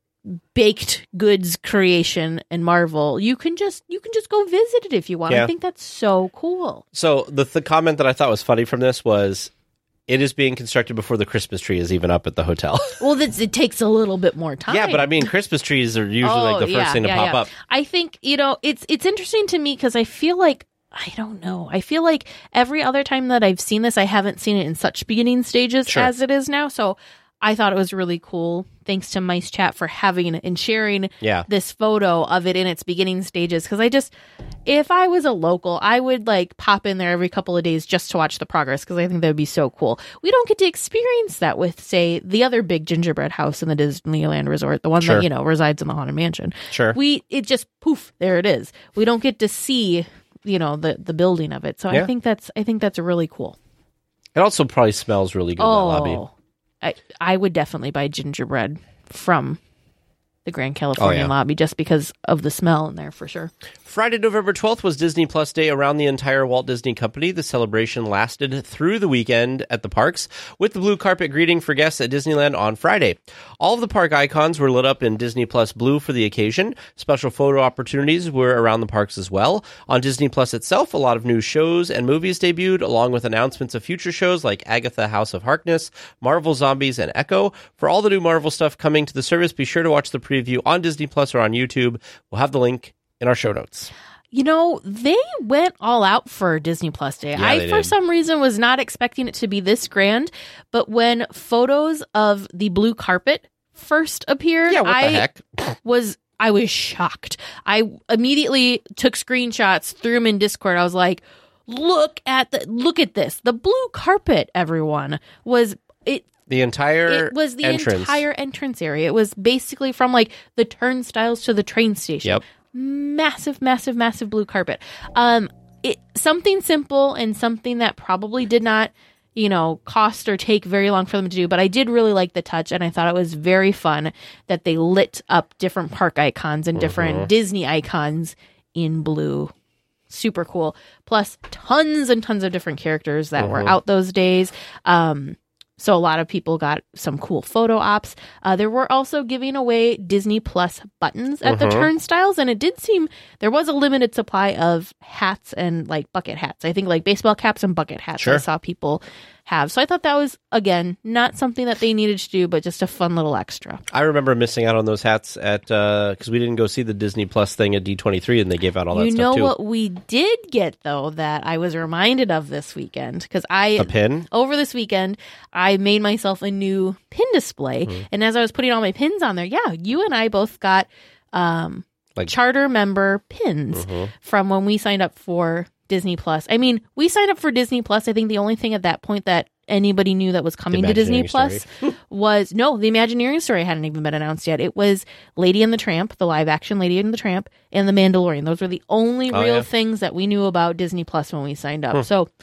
baked goods creation and Marvel. You can just, you can just go visit it if you want. Yeah. I think that's so cool. So the the comment that I thought was funny from this was, it is being constructed before the Christmas tree is even up at the hotel. Well, that's, it takes a little bit more time. Yeah, but I mean, Christmas trees are usually like the first Oh, yeah, thing to yeah, pop yeah. up. I think, you know, it's it's interesting to me because I feel like, I don't know. I feel like every other time that I've seen this, I haven't seen it in such beginning stages Sure. as it is now. So I thought it was really cool. Thanks to Mice Chat for having and sharing Yeah. this photo of it in its beginning stages. Because I just, if I was a local, I would like pop in there every couple of days just to watch the progress because I think that would be so cool. We don't get to experience that with, say, the other big gingerbread house in the Disneyland Resort, the one Sure. that, you know, resides in the Haunted Mansion. Sure. We, it just poof, there it is. We don't get to see, you know, the the building of it. So Yeah. I think that's I think that's really cool. It also probably smells really good in that lobby. I I would definitely buy gingerbread from the Grand Californian Oh, yeah. lobby just because of the smell in there for sure. Friday, November twelfth was Disney Plus Day around the entire Walt Disney Company. The celebration lasted through the weekend at the parks, with the blue carpet greeting for guests at Disneyland on Friday. All of the park icons were lit up in Disney Plus blue for the occasion. Special photo opportunities were around the parks as well. On Disney Plus itself, a lot of new shows and movies debuted, along with announcements of future shows like Agatha House of Harkness, Marvel Zombies, and Echo. For all the new Marvel stuff coming to the service, be sure to watch the preview on Disney Plus or on YouTube. We'll have the link in our show notes. You know, they went all out for Disney Plus Day. Yeah, I, they for did. some reason, was not expecting it to be this grand. But when photos of the blue carpet first appeared, Yeah, what I the heck? was I was shocked. I immediately took screenshots, threw them in Discord. I was like, "Look at the look at this! The blue carpet, everyone was it." The entire It was the entrance. entire entrance area. It was basically from like the turnstiles to the train station. Yep. Massive, massive, massive blue carpet. Um, it something simple and something that probably did not, you know, cost or take very long for them to do. But I did really like the touch, and I thought it was very fun that they lit up different park icons and different Mm-hmm. Disney icons in blue. Super cool. Plus, tons and tons of different characters that were Mm-hmm. out those days. Um, So a lot of people got some cool photo ops. Uh, there were also giving away Disney Plus buttons at the turnstiles, and it did seem there was a limited supply of hats and like bucket hats. I think like baseball caps and bucket hats Sure. I saw people have. So I thought that was, again, not something that they needed to do, but just a fun little extra. I remember missing out on those hats at because we didn't go see the Disney Plus thing at D twenty-three, and they gave out all that You stuff know too. what we did get, though, that I was reminded of this weekend? Because I... A pin? Over this weekend, I made myself a new pin display. Mm-hmm. And as I was putting all my pins on there, yeah, you and I both got um, Like- charter member pins Mhm. from when we signed up for Disney Plus. I mean, we signed up for Disney Plus. I think the only thing at that point that anybody knew that was coming to Disney Imagineering Plus was, no, the Imagineering story hadn't even been announced yet. It was Lady and the Tramp, the live action Lady and the Tramp, and The Mandalorian. Those were the only Oh, real yeah. things that we knew about Disney Plus when we signed up. So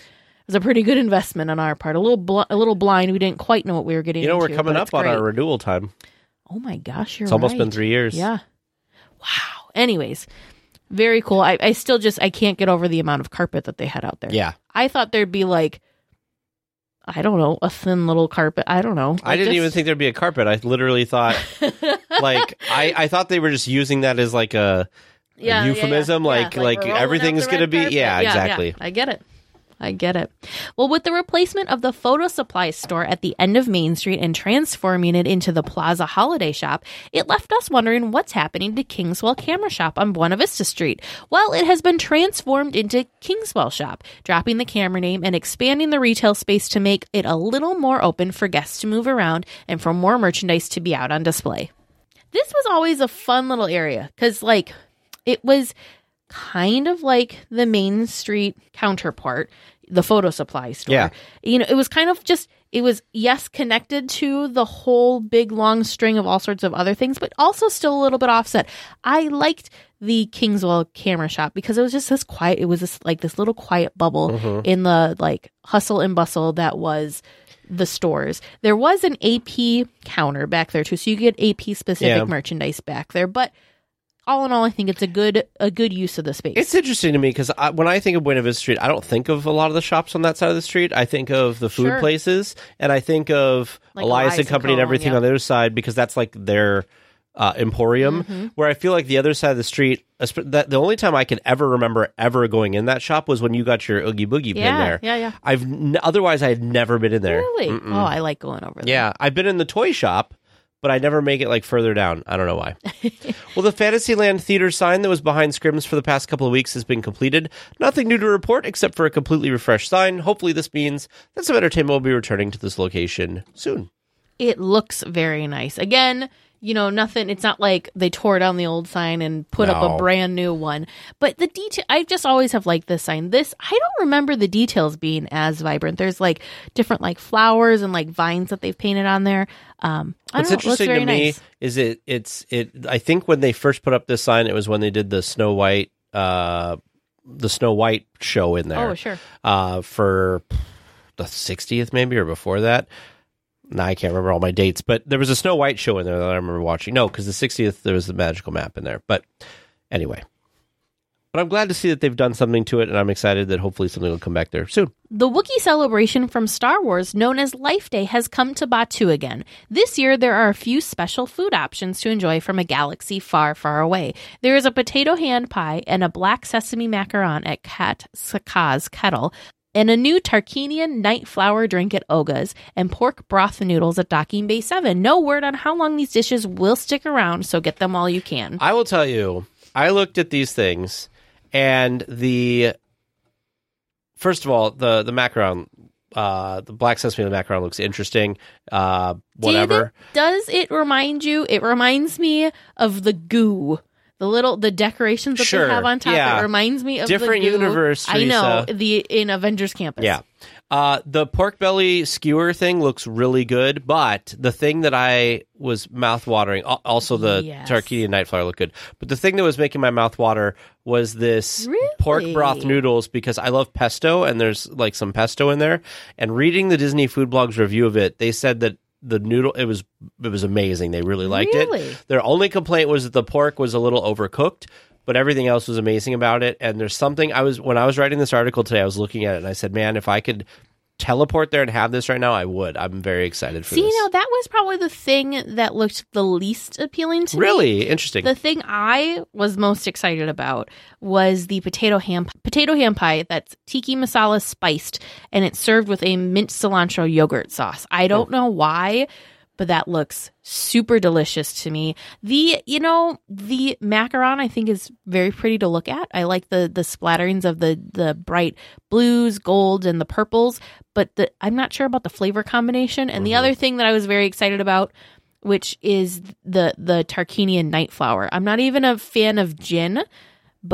was a pretty good investment on our part. A little bl- a little blind. We didn't quite know what we were getting You know, into, we're coming but up it's on great. our renewal time. Oh my gosh, you're It's almost right. been three years. Yeah. Wow. Anyways, very cool. I, I still just, I can't get over the amount of carpet that they had out there. Yeah. I thought there'd be like, I don't know, a thin little carpet. I don't know. I Like didn't just- even think there'd be a carpet. I literally thought, like, I, I thought they were just using that as like a, a Yeah, yeah, euphemism. yeah. Like, Yeah, like, we're rolling out everything's the going to red be, carpet. yeah, exactly. Yeah, I get it. I get it. Well, with the replacement of the photo supply store at the end of Main Street and transforming it into the Plaza Holiday Shop, it left us wondering what's happening to Kingswell Camera Shop on Buena Vista Street. Well, it has been transformed into Kingswell Shop, dropping the camera name and expanding the retail space to make it a little more open for guests to move around and for more merchandise to be out on display. This was always a fun little area because, like, it was kind of like the Main Street counterpart, the photo supply store. Yeah. You know, it was kind of just, it was, yes, connected to the whole big long string of all sorts of other things, but also still a little bit offset. I liked the Kingswell Camera Shop because it was just this quiet, it was this like this little quiet bubble Mm-hmm. in the like hustle and bustle that was the stores. There was an A P counter back there too, so you get A P specific Yeah. merchandise back there, but all in all, I think it's a good a good use of the space. It's interesting to me because when I think of Buena Vista Street, I don't think of a lot of the shops on that side of the street. I think of the food Sure. places, and I think of Like Elias Elias and and Company and Co., everything yeah. on the other side because that's like their uh, emporium. Mm-hmm. Where I feel like the other side of the street, esp- that the only time I can ever remember ever going in that shop was when you got your Oogie Boogie pin Yeah, there. yeah, yeah. I've n- otherwise I had never been in there. Really? Mm-mm. Oh, I like going over there. Yeah, I've been in the toy shop, but I never make it like further down. I don't know why. Well, the Fantasyland Theater sign that was behind Scrims for the past couple of weeks has been completed. Nothing new to report except for a completely refreshed sign. Hopefully this means that some entertainment will be returning to this location soon. It looks very nice. Again, you know, nothing, it's not like they tore down the old sign and put up No. a brand new one. But the detail, I just always have liked this sign. This, I don't remember the details being as vibrant. There's like different like flowers and like vines that they've painted on there. Um, I What's don't know, it looks interesting very to me nice. is it it's it I think when they first put up this sign it was when they did the Snow White uh the Snow White show in there. Oh, sure. Uh for the sixtieth maybe or before that. No, I can't remember all my dates, but there was a Snow White show in there that I remember watching. No, because the sixtieth, there was the magical map in there. But anyway. But I'm glad to see that they've done something to it, and I'm excited that hopefully something will come back there soon. The Wookiee celebration from Star Wars, known as Life Day, has come to Batuu again. This year, there are a few special food options to enjoy from a galaxy far, far away. There is a potato hand pie and a black sesame macaron at Kat Saka's Kettle, and a new Tarkinian night flower drink at Oga's, and pork broth noodles at Docking Bay seven. No word on how long these dishes will stick around, so get them all you can. I will tell you, I looked at these things, and the first of all, the the macaron, uh, the black sesame macaron looks interesting. Uh, whatever. Did, does it remind you? It reminds me of the goo. The little the decorations that Sure, they have on top. yeah. It reminds me of Different the goo. universe, I know Teresa. the in Avengers Campus. Yeah. Uh, the pork belly skewer thing looks really good, but the thing that I was mouth-watering, al- also the Yes. Tarkinian night flower looked good, but the thing that was making my mouth water was this Really? pork broth noodles because I love pesto, and there's like some pesto in there. And reading the Disney Food Blog's review of it, they said that the noodle, it was it was amazing. They really liked Really? it. Their only complaint was that the pork was a little overcooked, but everything else was amazing about it. And there's something I was when I was writing this article today, I was looking at it and I said, "Man, if I could teleport there and have this right now, I would." I'm very excited for See, this. now that was probably the thing that looked the least appealing to me. Really interesting. The thing I was most excited about was the potato ham potato ham pie that's tiki masala spiced, and it's served with a mint cilantro yogurt sauce. I don't know why, but that looks super delicious to me. The, you know, the macaron I think is very pretty to look at. I like the the splatterings of the the bright blues, golds, and the purples, but the, I'm not sure about the flavor combination. And the other thing that I was very excited about, which is the the Tarkinian night flower. I'm not even a fan of gin, but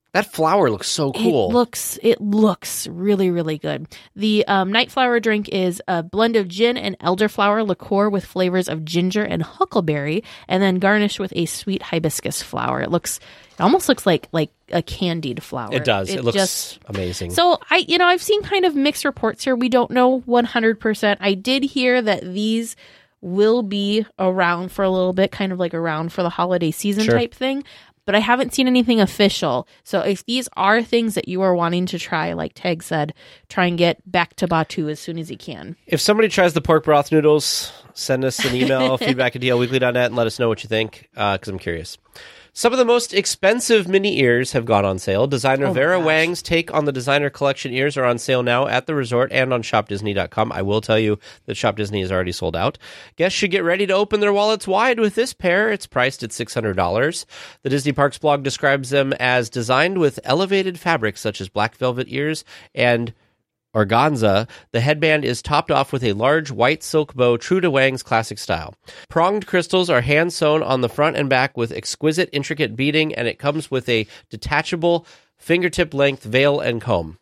That flower looks so cool. It looks it looks really, really good. The um, night flower drink is a blend of gin and elderflower liqueur with flavors of ginger and huckleberry, and then garnished with a sweet hibiscus flower. It looks it almost looks like like a candied flower. It does. It, it looks just, amazing. So I you know, I've seen kind of mixed reports here. We don't know one hundred percent. I did hear that these will be around for a little bit, kind of like around for the holiday season Sure. type thing. But I haven't seen anything official. So if these are things that you are wanting to try, like Tag said, try and get back to Batu as soon as you can. If somebody tries the pork broth noodles, send us an email, feedback at d l weekly dot net, and let us know what you think, because I'm curious. Some of the most expensive mini ears have gone on sale. Designer Oh, Vera gosh. Wang's take on the designer collection ears are on sale now at the resort and on shop disney dot com. I will tell you that Shop Disney is already sold out. Guests should get ready to open their wallets wide with this pair. It's priced at six hundred dollars. The Disney Parks blog describes them as designed with elevated fabrics such as black velvet ears and organza. The headband is topped off with a large white silk bow, true to Wang's classic style. Pronged crystals are hand sewn on the front and back with exquisite, intricate beading, and it comes with a detachable fingertip length veil and comb.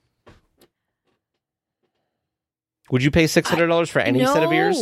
Would you pay six hundred dollars for any no, set of ears?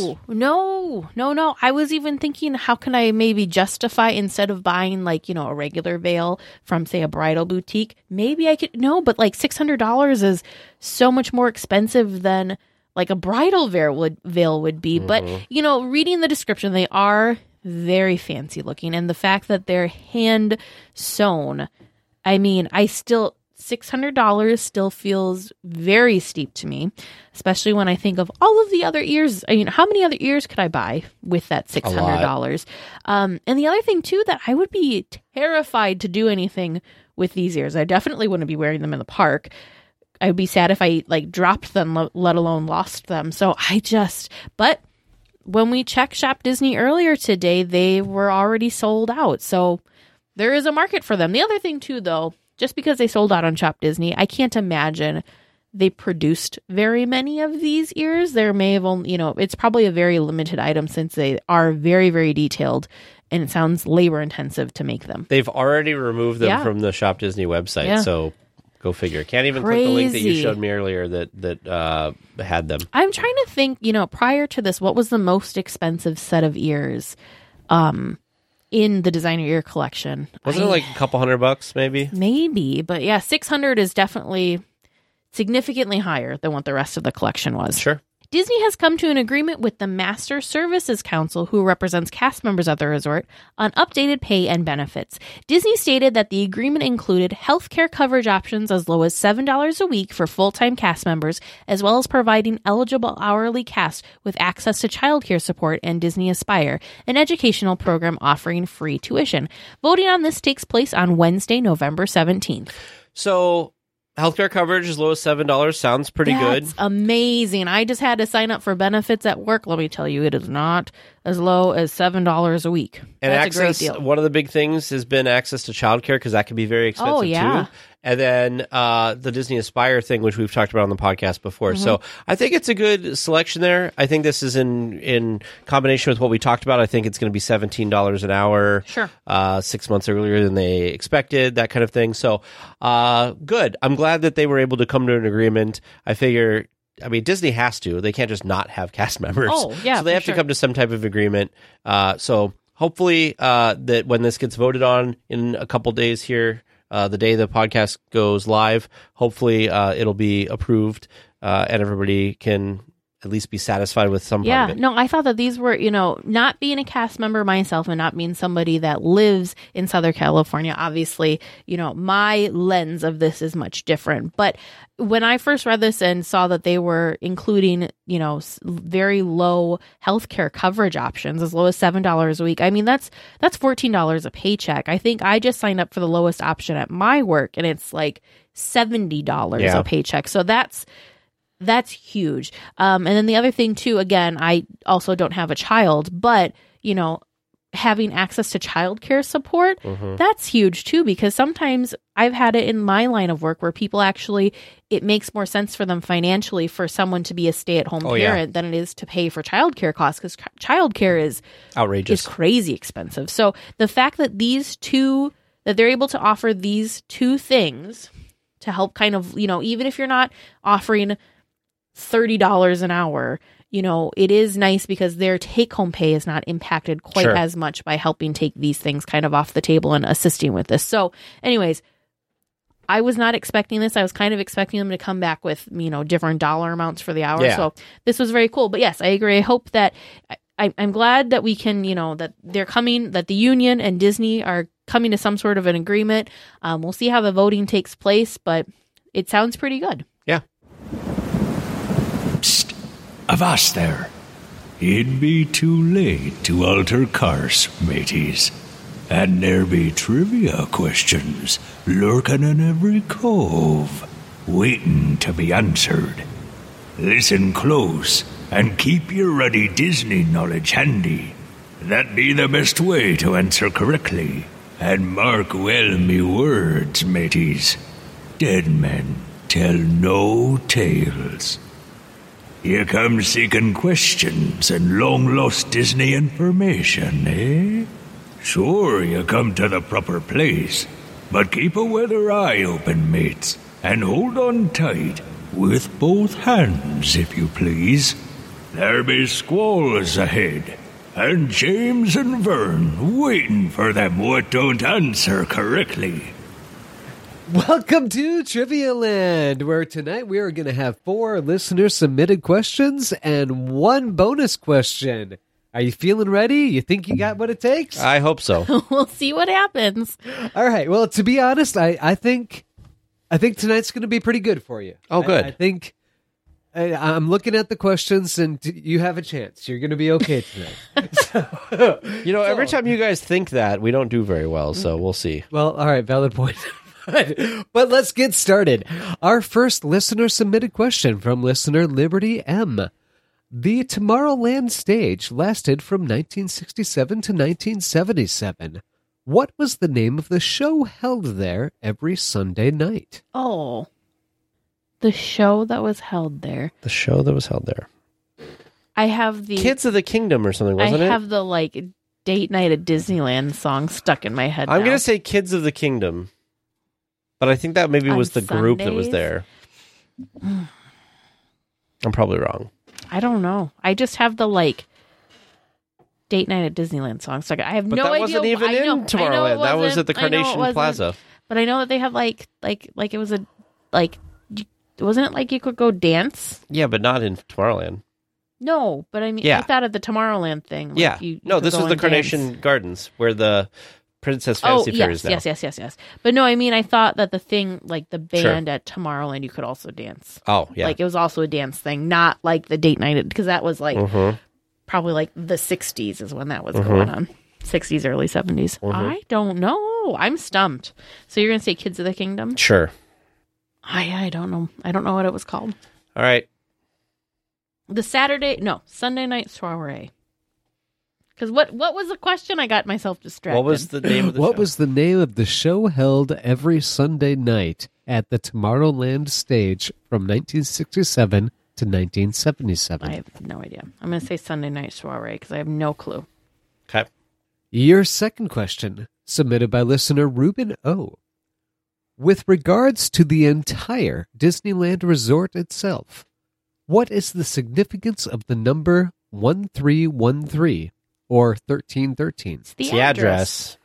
No, no, no. I was even thinking, how can I maybe justify, instead of buying like, you know, a regular veil from, say, a bridal boutique, maybe I could, no, but like six hundred dollars is so much more expensive than like a bridal veil would, veil would be. Mm-hmm. But, you know, reading the description, they are very fancy looking. And the fact that they're hand sewn, I mean, I still... six hundred dollars still feels very steep to me, especially when I think of all of the other ears. I mean, how many other ears could I buy with that six hundred dollars? Um, and the other thing, too, that I would be terrified to do anything with these ears. I definitely wouldn't be wearing them in the park. I would be sad if I, like, dropped them, let alone lost them. So I just... But when we checked Shop Disney earlier today, they were already sold out. So there is a market for them. The other thing, too, though... Just because they sold out on Shop Disney, I can't imagine they produced very many of these ears. There may have only, you know, it's probably a very limited item since they are very, very detailed, and it sounds labor intensive to make them. They've already removed them Yeah. from the Shop Disney website, Yeah. so go figure. Can't even click the link that you Crazy. showed me earlier that, that uh, had them. I'm trying to think, you know, prior to this, what was the most expensive set of ears um, in the designer ear collection? Wasn't I- it like a couple hundred bucks, maybe? Maybe, but yeah, six hundred is definitely significantly higher than what the rest of the collection was. Sure. Disney has come to an agreement with the Master Services Council, who represents cast members at the resort, on updated pay and benefits. Disney stated that the agreement included healthcare coverage options as low as seven dollars a week for full-time cast members, as well as providing eligible hourly cast with access to childcare support and Disney Aspire, an educational program offering free tuition. Voting on this takes place on Wednesday, November seventeenth. So healthcare coverage as low as seven dollars sounds pretty That's good. amazing. I just had to sign up for benefits at work. Let me tell you, it is not as low as seven dollars a week. And That's access, a great deal. one of the big things has been access to childcare, because that can be very expensive Oh, yeah. too. And then uh, the Disney Aspire thing, which we've talked about on the podcast before. Mm-hmm. So I think it's a good selection there. I think this is in in combination with what we talked about. I think it's going to be seventeen dollars an hour. Sure. Uh, six months earlier than they expected, that kind of thing. So uh, good. I'm glad that they were able to come to an agreement. I figure... I mean, Disney has to. They can't just not have cast members. Oh, yeah, So they for have sure. to come to some type of agreement. Uh, so hopefully uh, that when this gets voted on in a couple days here, uh, the day the podcast goes live, hopefully uh, it'll be approved uh, and everybody can at least be satisfied with some Yeah, part of it. no, I thought that these were, you know, not being a cast member myself and not being somebody that lives in Southern California, obviously, you know, my lens of this is much different. But when I first read this and saw that they were including, you know, s- very low healthcare coverage options, as low as seven dollars a week, I mean, that's that's fourteen dollars a paycheck. I think I just signed up for the lowest option at my work, and it's like seventy dollars Yeah. a paycheck. So that's That's huge. Um, and then the other thing too, again, I also don't have a child, but you know, having access to childcare support, that's huge too, because sometimes I've had it in my line of work where people actually, it makes more sense for them financially for someone to be a stay-at-home Oh, yeah. parent than it is to pay for childcare costs, because childcare is Outrageous. is crazy expensive. So the fact that these two that they're able to offer these two things to help kind of, you know, even if you're not offering thirty dollars an hour, you know, it is nice because their take-home pay is not impacted quite Sure. as much by helping take these things kind of off the table and assisting with this. So anyways, I was not expecting this. I was kind of expecting them to come back with, you know, different dollar amounts for the hour. Yeah. So this was very cool. But yes, I agree. I hope that I, I'm glad that we can, you know, that they're coming, that the union and Disney are coming to some sort of an agreement. Um, we'll see how the voting takes place, but it sounds pretty good. Yeah. Psst, avast there. It'd be too late to alter course, mateys. And there be trivia questions lurking in every cove, waiting to be answered. Listen close and keep your ruddy Disney knowledge handy. That be the best way to answer correctly. And mark well me words, mateys. Dead men tell no tales. You come seeking questions and long-lost Disney information, eh? Sure, you come to the proper place, but keep a weather eye open, mates, and hold on tight, with both hands, if you please. There be squalls ahead, and James and Vern waiting for them what don't answer correctly. Welcome to Trivia Land, where tonight we are going to have four listener-submitted questions and one bonus question. Are you feeling ready? You think you got what it takes? I hope so. We'll see what happens. All right. Well, to be honest, I, I think I think tonight's going to be pretty good for you. Oh, good. I, I think I, I'm looking at the questions, and t- you have a chance. You're going to be okay tonight. So- You know, every time you guys think that, we don't do very well, so we'll see. Well, all right, valid point. but, but let's get started. Our first listener-submitted question from listener Liberty M. The Tomorrowland stage lasted from nineteen sixty-seven to nineteen seventy-seven. What was the name of the show held there every Sunday night? Oh, the show that was held there. The show that was held there. I have the Kids of the Kingdom or something, wasn't I it? have the like date night at Disneyland song stuck in my head. I'm now. going to say Kids of the Kingdom, but I think that maybe On was the group that was Sundays? there. I'm probably wrong. I don't know. I just have the like date night at Disneyland song stuck. I have But no that idea. wasn't even I know, in I know it Tomorrowland. That was wasn't. at the I know it Carnation wasn't. Plaza. But I know that they have like like like it was a like you- wasn't it like you could go dance? Yeah, but not in Tomorrowland. No, but I mean Yeah. I thought of the Tomorrowland thing. Like yeah. you, you no, could this go was the and Carnation dance. Gardens where the Princess Oh Fantasy Fair yes, is now. yes, yes, yes, yes. But no, I mean I thought that the thing like the band at Tomorrowland you could also dance. Oh, yeah. Like it was also a dance thing, not like the date night because that was like Mhm. probably like the sixties is when that was Mhm. going on. sixties, early seventies. Mhm. I don't know. I'm stumped. So you're going to say Kids of the Kingdom? Sure. I I don't know. I don't know what it was called. All right. The Saturday, no, Sunday night soiree. Because what, what was the question? I got myself distracted. What was the name of the what show? was the name of the show held every Sunday night at the Tomorrowland stage from nineteen sixty-seven to nineteen seventy-seven? I have no idea. I'm going to say Sunday night soiree because I have no clue. Okay. Your second question, submitted by listener Ruben O. With regards to the entire Disneyland resort itself, what is the significance of the number one three one three or thirteen thirteen? The, It's the address.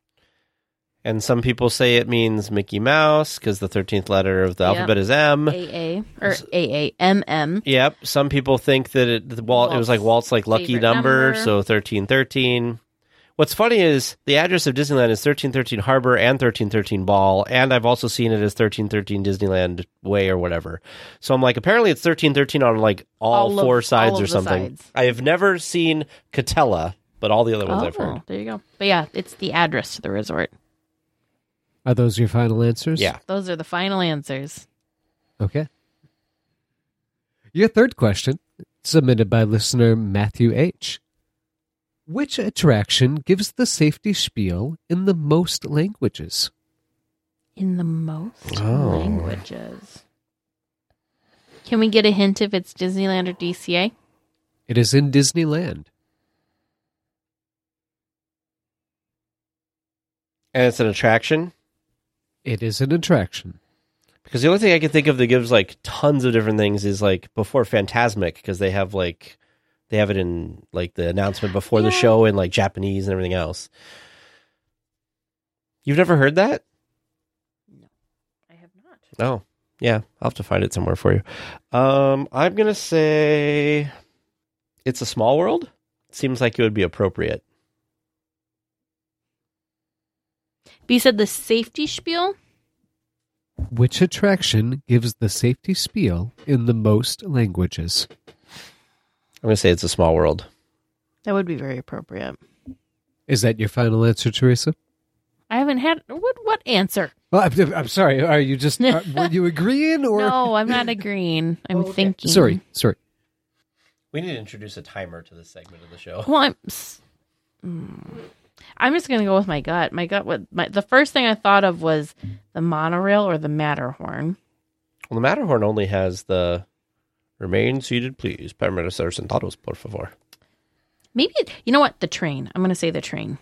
And some people say it means Mickey Mouse because the thirteenth letter of the Yep. alphabet is M. A A or A A M M. Yep. Some people think that it, the Walt, it was like Walt's like lucky favorite number, number. so thirteen thirteen. What's funny is the address of Disneyland is thirteen thirteen Harbor and thirteen thirteen Ball, and I've also seen it as thirteen thirteen Disneyland Way or whatever. So I'm like, apparently it's thirteen thirteen on like all, All of- four sides all of or the something. sides. I have never seen Catella, but all the other ones Oh, I've heard. there you go. But yeah, it's the address to the resort. Are those your final answers? Yeah. Those are the final answers. Okay. Your third question, submitted by listener Matthew H. Which attraction gives the safety spiel in the most languages? In the most Oh. languages. Can we get a hint if it's Disneyland or D C A? It is in Disneyland. And it's an attraction? It is an attraction. Because the only thing I can think of that gives like tons of different things is like before Fantasmic, because they have like they have it in like the announcement before Yeah. the show in like Japanese and everything else. You've never heard that? I have not. Oh, yeah. I'll have to find it somewhere for you. Um, I'm gonna say It's a Small World. Seems like it would be appropriate. But you said the safety spiel? Which attraction gives the safety spiel in the most languages? I'm gonna say It's a Small World. That would be very appropriate. Is that your final answer, Teresa? I haven't had what what answer? Well, I'm, I'm sorry. Are you just are, were you agreeing or No, I'm not agreeing. I'm Okay. thinking. Sorry, sorry. We need to introduce a timer to this segment of the show. Well, I'm. s- mm. I'm just gonna go with my gut. My gut. What my the first thing I thought of was the monorail or the Matterhorn. Well, the Matterhorn only has the remain seated, please. Permanecer sentados, por favor. Maybe it, you know what? The train. I'm gonna say the train.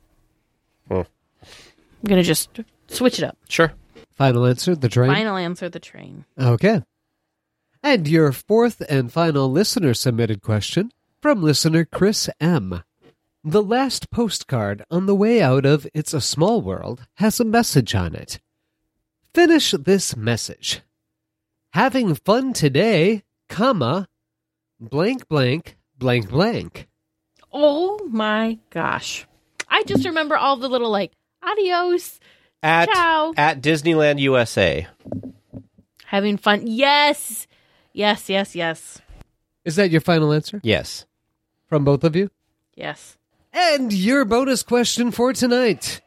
Hmm. I'm gonna just switch it up. Sure. Final answer, the train. Final answer: the train. Okay. And your fourth and final listener submitted question from listener Chris M. The last postcard on the way out of It's a Small World has a message on it. Finish this message. Having fun today, comma, blank, blank, blank, blank. Oh my gosh! I just remember all the little like adios, At ciao, at Disneyland U S A. having fun. Yes, yes, yes, yes, Is that your final answer Yes. from both of you? yes. And your bonus question for tonight.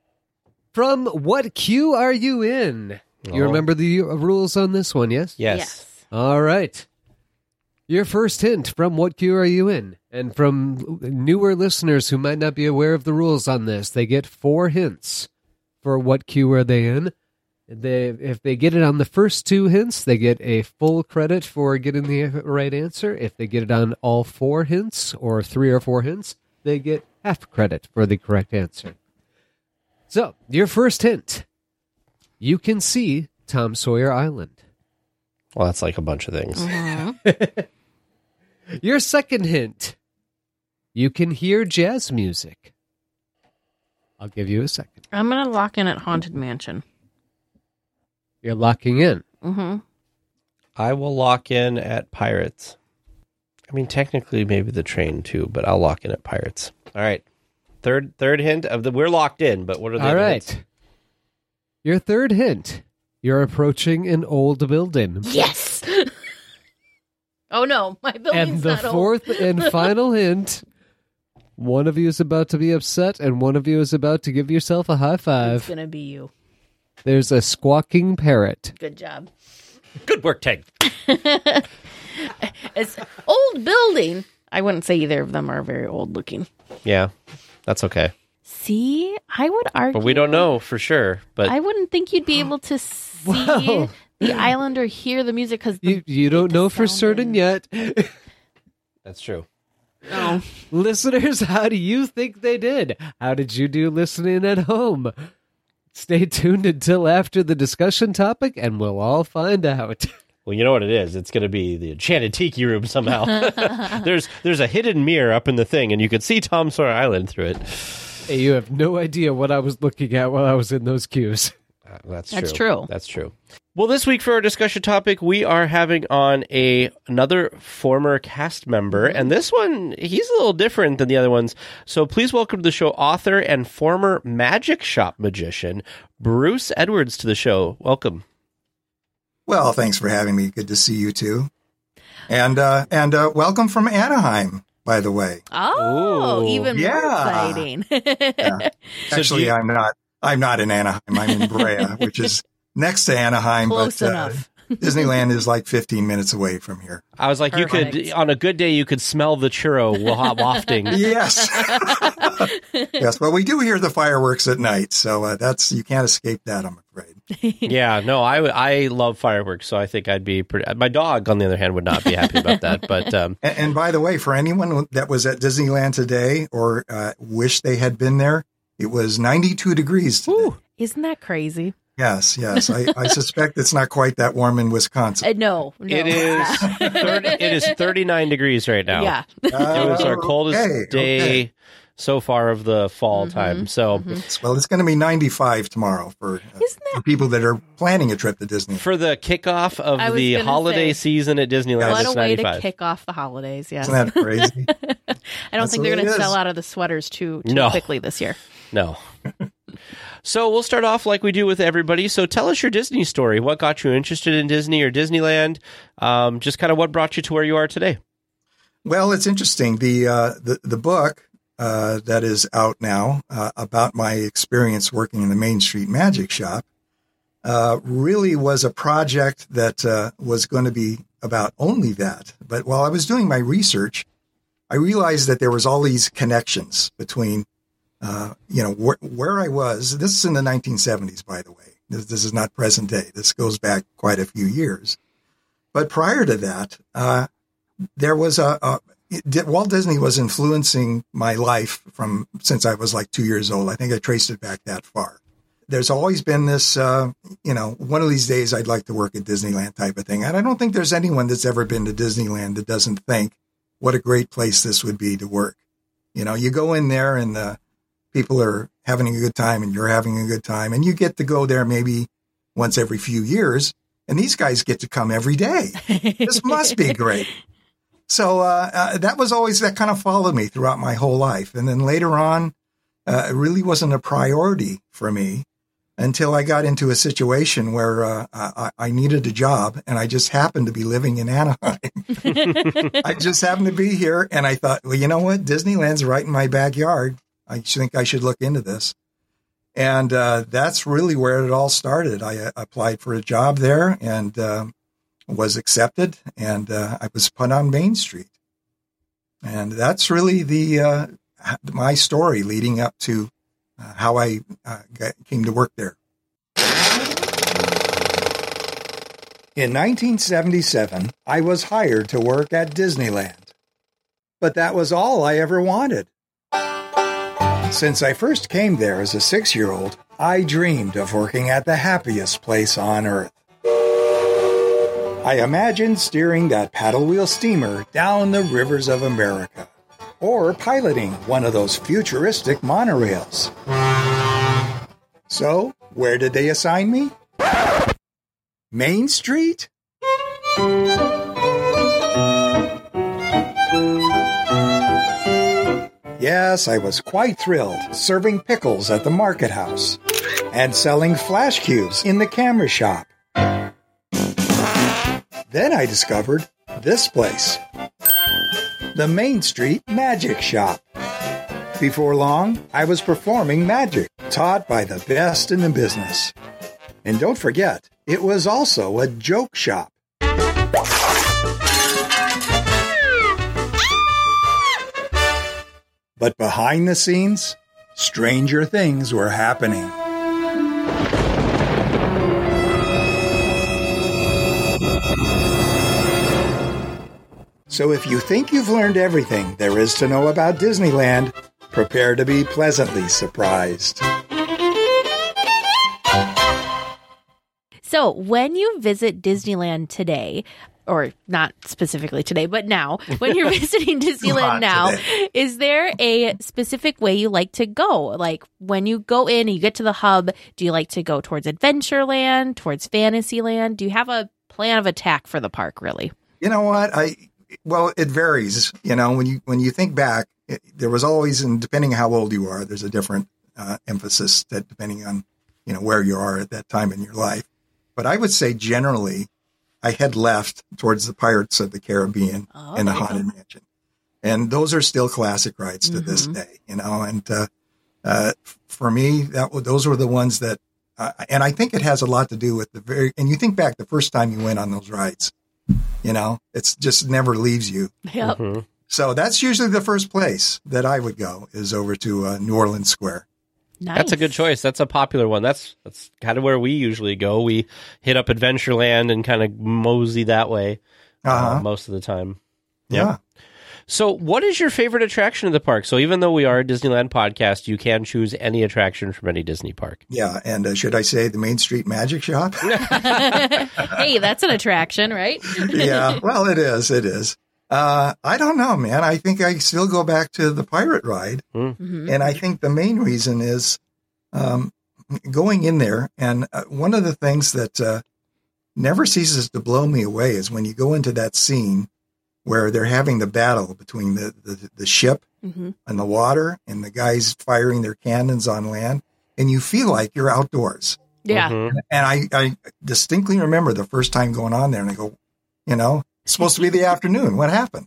From what queue are you in? You Oh. remember the rules on this one, yes? Yes. All right. Your first hint from what queue are you in? And from newer listeners who might not be aware of the rules on this, they get four hints for what queue are they in. They, if they get it on the first two hints, they get a full credit for getting the right answer. If they get it on all four hints or three or four hints, they get half credit for the correct answer. So, your first hint. You can see Tom Sawyer Island. Well, that's like a bunch of things. Your second hint. You can hear jazz music. I'll give you a second. I'm gonna lock in at Haunted Mansion. You're locking in. Mm-hmm. I will lock in at Pirates. I mean, technically, maybe the train too, but I'll lock in at Pirates. All right. Third third hint of the we're locked in, but what are the All other right. hints? Your third hint. You're approaching an old building. Yes. Oh no, my building's And the not old. fourth and final hint. One of you is about to be upset, and one of you is about to give yourself a high It's five. gonna be you. There's a squawking parrot. Good job. Good work, Ted. It's old building. I wouldn't say either of them are very old looking. Yeah, that's okay. See, I would argue. But we don't know for sure. But I wouldn't think you'd be able to see Wow. the island or hear the music because You you don't know for certain yet. that's true. No. Listeners, how do you think they did? How did you do listening at home? Stay tuned until after the discussion topic, and we'll all find out. Well, you know what it is. It's going to be the Enchanted Tiki Room somehow. there's there's a hidden mirror up in the thing, and you can see Tom Sawyer Island through it. Hey, you have no idea what I was looking at while I was in those queues. Uh, that's true. That's true. That's true. Well, this week for our discussion topic, we are having on a another former cast member, and this one, he's a little different than the other ones. So please welcome to the show author and former magic shop magician, Bruce Edwards, to the show. Welcome. Well, thanks for having me. Good to see you too. And uh, and uh, welcome from Anaheim, by the way. Oh, Ooh. even more Yeah. exciting. Yeah. So Actually, do you- I'm not. I'm not in Anaheim. I'm in Brea, which is next to Anaheim. Close but, enough. Uh, Disneyland is like fifteen minutes away from here. I was like, you could, Perfect. on a good day, you could smell the churro wa- wafting. Yes. Yes. Well, we do hear the fireworks at night, so uh, that's you can't escape that. I'm afraid. Yeah, no, I, w- I love fireworks, so I think I'd be pretty. My dog, on the other hand, would not be happy about that. But um, And, and by the way, for anyone that was at Disneyland today or uh, wish they had been there, It was ninety-two degrees today. Ooh, isn't that crazy? Yes, yes. I, I suspect it's not quite that warm in Wisconsin. Uh, no, no. It is thirty, it is thirty-nine degrees right now. Yeah. It was our coldest okay, day okay. so far of the fall Mm-hmm, time. So mm-hmm. Well, it's going to be ninety-five tomorrow for, uh, Isn't that- for people that are planning a trip to Disney. for the kickoff of I was the gonna holiday say, season at Disneyland, What it's a way ninety-five. to kick off the holidays, yes. Isn't that crazy? I don't That's think the they're way going to it sell is. out of the sweaters too, too No. quickly this year. No. So we'll start off like we do with everybody. So tell us your Disney story. What got you interested in Disney or Disneyland? Um, just kind of what brought you to where you are today. Well, it's interesting. The uh, the the book uh, that is out now uh, about my experience working in the Main Street Magic Shop uh, really was a project that uh, was going to be about only that. But while I was doing my research, I realized that there was all these connections between, uh, you know, wh- where I was. This is in the nineteen seventies, by the way. This, this is not present day. This goes back quite a few years. But prior to that, uh, there was a, a it, Walt Disney was influencing my life from since I was like two years old. I think I traced it back that far. There's always been this, uh, you know, one of these days I'd like to work at Disneyland type of thing. And I don't think there's anyone that's ever been to Disneyland that doesn't think what a great place this would be to work. You know, you go in there and the people are having a good time and you're having a good time and you get to go there maybe once every few years. And these guys get to come every day. This must be great. So uh, uh, that was always, that kind of followed me throughout my whole life. And then later on, uh, it really wasn't a priority for me until I got into a situation where uh, I, I needed a job and I just happened to be living in Anaheim. I just happened to be here and I thought, well, you know what? Disneyland's right in my backyard. I think I should look into this. And uh, that's really where it all started. I uh, applied for a job there and uh, was accepted, and uh, I was put on Main Street. And that's really the uh, my story leading up to uh, how I uh, got, came to work there. In nineteen seventy-seven, I was hired to work at Disneyland. But that was all I ever wanted. Since I first came there as a six-year-old, I dreamed of working at the happiest place on Earth. I imagined steering that paddle wheel steamer down the rivers of America, or piloting one of those futuristic monorails. So, where did they assign me? Main Street? Yes, I was quite thrilled, serving pickles at the market house and selling flash cubes in the camera shop. Then I discovered this place, the Main Street Magic Shop. Before long, I was performing magic, taught by the best in the business. And don't forget, it was also a joke shop. But behind the scenes, stranger things were happening. So if you think you've learned everything there is to know about Disneyland, prepare to be pleasantly surprised. So, when you visit Disneyland today, or not specifically today, but now, when you're visiting Disneyland now, today. is there a specific way you like to go? Like, when you go in and you get to the hub, do you like to go towards Adventureland, towards Fantasyland? Do you have a plan of attack for the park, really? You know what? I well, it varies. You know, when you when you think back, it, there was always, and depending on how old you are, there's a different uh, emphasis that depending on you know where you are at that time in your life. But I would say generally, I head left towards the Pirates of the Caribbean Oh, and the there you Haunted go. Mansion, and those are still classic rides to this Mhm. day. You know, and uh, uh, for me, that w- those were the ones that, uh, and I think it has a lot to do with the very. And you think back the first time you went on those rides. You know, it's just never leaves you. Yep. Mhm. So that's usually the first place that I would go is over to uh, New Orleans Square. Nice. That's a good choice. That's a popular one. That's that's kind of where we usually go. We hit up Adventureland and kind of mosey that way uh, Uh-huh. most of the time. Yeah. So what is your favorite attraction of the park? So even though we are a Disneyland podcast, you can choose any attraction from any Disney park. Yeah. And uh, should I say the Main Street Magic Shop? Hey, that's an attraction, right? Yeah. Well, it is. It is. Uh, I don't know, man. I think I still go back to the pirate ride. Mm-hmm. And I think the main reason is um, going in there. And uh, one of the things that uh, never ceases to blow me away is when you go into that scene where they're having the battle between the, the, the ship Mm-hmm. and the water and the guys firing their cannons on land. And you feel like you're outdoors. Yeah. Mhm. And I, I distinctly remember the first time going on there and I go, you know, it's supposed to be the afternoon. What happened?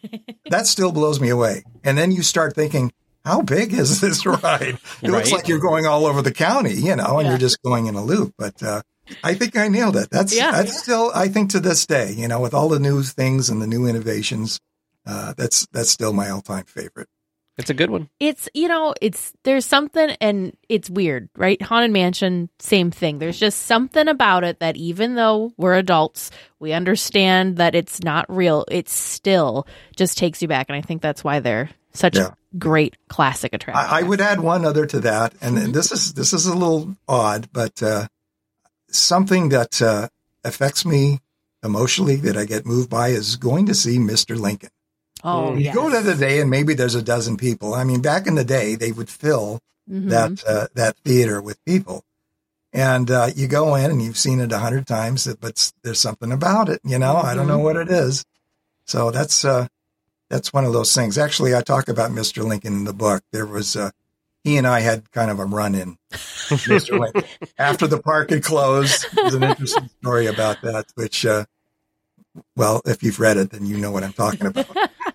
That still blows me away. And then you start thinking, how big is this ride? It looks Right. like you're going all over the county, you know, and Yeah. you're just going in a loop. But uh, I think I nailed it. That's, Yeah. that's still, I think to this day, you know, with all the new things and the new innovations, uh, that's that's still my all-time favorite. It's a good one. It's, you know, it's, there's something, and it's weird, right? Haunted Mansion, same thing. There's just something about it that even though we're adults, we understand that it's not real. It still just takes you back. And I think that's why they're such Yeah. great classic attractions. I, I would add one other to that, and this is this is a little odd, but uh, something that uh, affects me emotionally that I get moved by is going to see Mister Lincoln. Oh, You yes. go to the day, and maybe there's a dozen people. I mean, back in the day, they would fill Mhm. that uh, that theater with people, and uh, you go in, and you've seen it a hundred times, but there's something about it. You know, I don't know what it is. So that's uh, that's one of those things. Actually, I talk about Mister Lincoln in the book. There was uh, he and I had kind of a run-in. Mister Lincoln after the park had closed. There's an interesting story about that, which. Uh, Well, if you've read it, then you know what I'm talking about.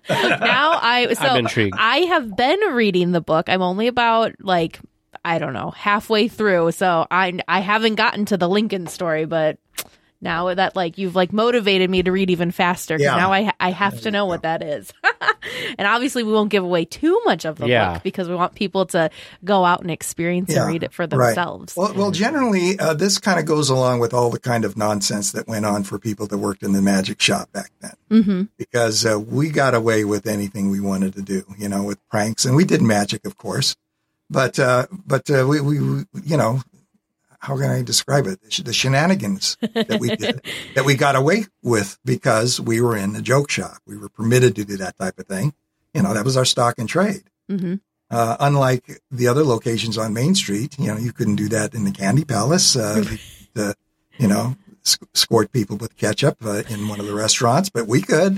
Now I, so I'm intrigued. I have been reading the book. I'm only about like, I don't know, halfway through. So I, I haven't gotten to the Lincoln story, but now that like you've like motivated me to read even faster. 'Cause Yeah. now I, I have to know what that is. And obviously we won't give away too much of the Yeah. book because we want people to go out and experience Yeah, and read it for right. themselves. Well, well, generally, uh, this kind of goes along with all the kind of nonsense that went on for people that worked in the magic shop back then, Mm-hmm. because uh, we got away with anything we wanted to do, you know, with pranks, and we did magic, of course, but uh, but uh, we, we, we, you know, how can I describe it? The shenanigans that we did, that we got away with because we were in the joke shop. We were permitted to do that type of thing. You know, that was our stock and trade. Mm-hmm. Uh, unlike the other locations on Main Street, you know, you couldn't do that in the Candy Palace. Uh, the, you know, sc- squirt people with ketchup uh, in one of the restaurants, but we could.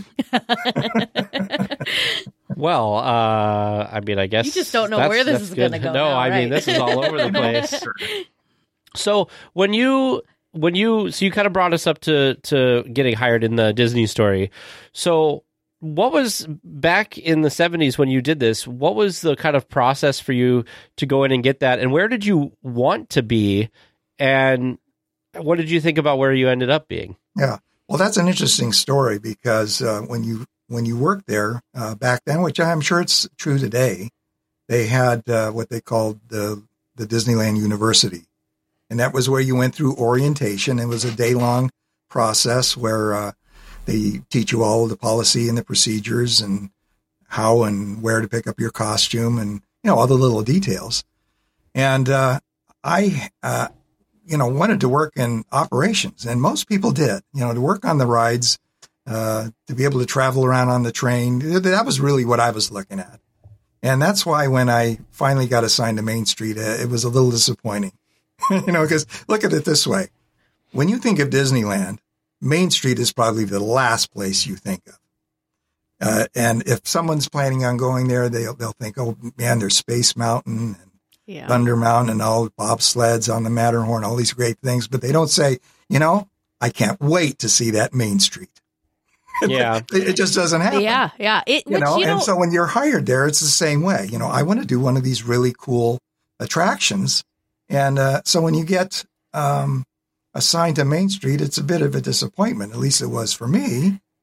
Well, uh, I mean, I guess You just don't know that's- where this that's is gonna good. go No, now, I mean, right? this is all over the place. So when you when you so you kind of brought us up to to getting hired in the Disney story. So what was back in the seventies when you did this? What was the kind of process for you to go in and get that? And where did you want to be? And what did you think about where you ended up being? Yeah. Well, that's an interesting story because uh, when you when you worked there uh, back then, which I'm sure it's true today, they had uh, what they called the the Disneyland University, and that was where you went through orientation. It was a day long process where uh, they teach you all of the policy and the procedures and how and where to pick up your costume and you know all the little details. And uh, I. Uh, you know, wanted to work in operations, and most people did, you know, to work on the rides, uh, to be able to travel around on the train. That was really what I was looking at. And that's why when I finally got assigned to Main Street, uh, it was a little disappointing, you know, because look at it this way. When you think of Disneyland, Main Street is probably the last place you think of. Uh, and if someone's planning on going there, they'll, they'll think, oh man, there's Space Mountain and Yeah. Thunder Mountain and all bobsleds on the Matterhorn, all these great things, but they don't say, you know, I can't wait to see that Main Street. Yeah. It, it just doesn't happen. Yeah. Yeah. It, You which, know, you know, and so when you're hired there, it's the same way. You know, I want to do one of these really cool attractions. And uh, so when you get um, assigned to Main Street, it's a bit of a disappointment. At least it was for me.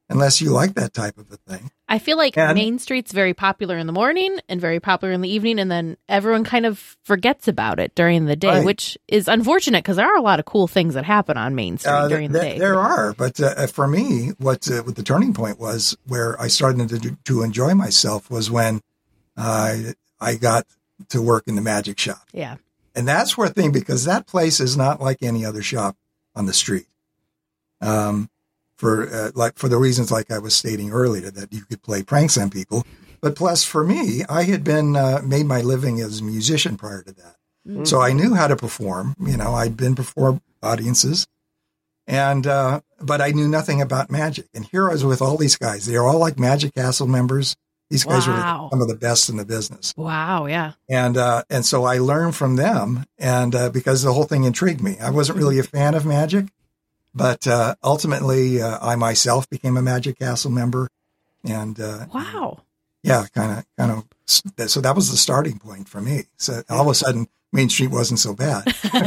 unless you like that type of a thing. I feel like And- Main Street's very popular in the morning and very popular in the evening, and then everyone kind of forgets about it during the day, Right. which is unfortunate because there are a lot of cool things that happen on Main Street Uh, during th- the day. There are, but uh, for me, what uh, what the turning point was, where I started to do, to enjoy myself, was when uh, I got to work in the magic shop, Yeah. and that's where thing because that place is not like any other shop on the street. Um, for uh, like for the reasons like I was stating earlier, that you could play pranks on people, but plus for me, I had been uh, made my living as a musician prior to that. Mm. So I knew how to perform. You know, I'd been before audiences, and uh, but I knew nothing about magic. And here I was with all these guys. They are all like Magic Castle members. These guys Wow. were some of the best in the business. Wow. Yeah. And uh, and so I learned from them, and uh, because the whole thing intrigued me. I wasn't really a fan of magic, but uh, ultimately uh, I myself became a Magic Castle member, and uh, Wow. yeah, kind of, kind of. So that was the starting point for me. So all of a sudden, Main Street wasn't so bad.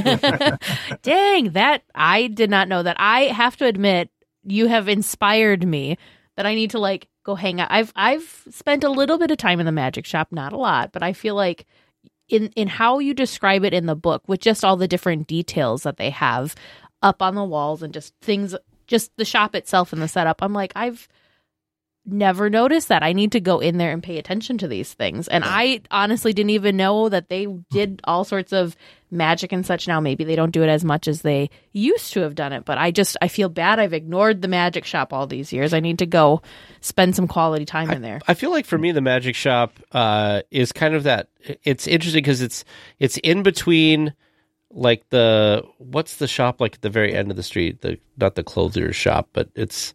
Dang, that I did not know that. I have to admit, you have inspired me that I need to like go hang out. I've I've spent a little bit of time in the magic shop, not a lot, but I feel like in in how you describe it in the book, with just all the different details that they have up on the walls and just things, just the shop itself and the setup, I'm like, I've never noticed that. I need to go in there and pay attention to these things. And I honestly didn't even know that they did all sorts of magic and such. Now maybe they don't do it as much as they used to have done it, but I just I feel bad I've ignored the magic shop all these years. I need to go spend some quality time in there. I feel like for me, the magic shop uh, is kind of that. It's interesting because it's it's in between, like the what's the shop like at the very end of the street? The not the clothier's shop, but it's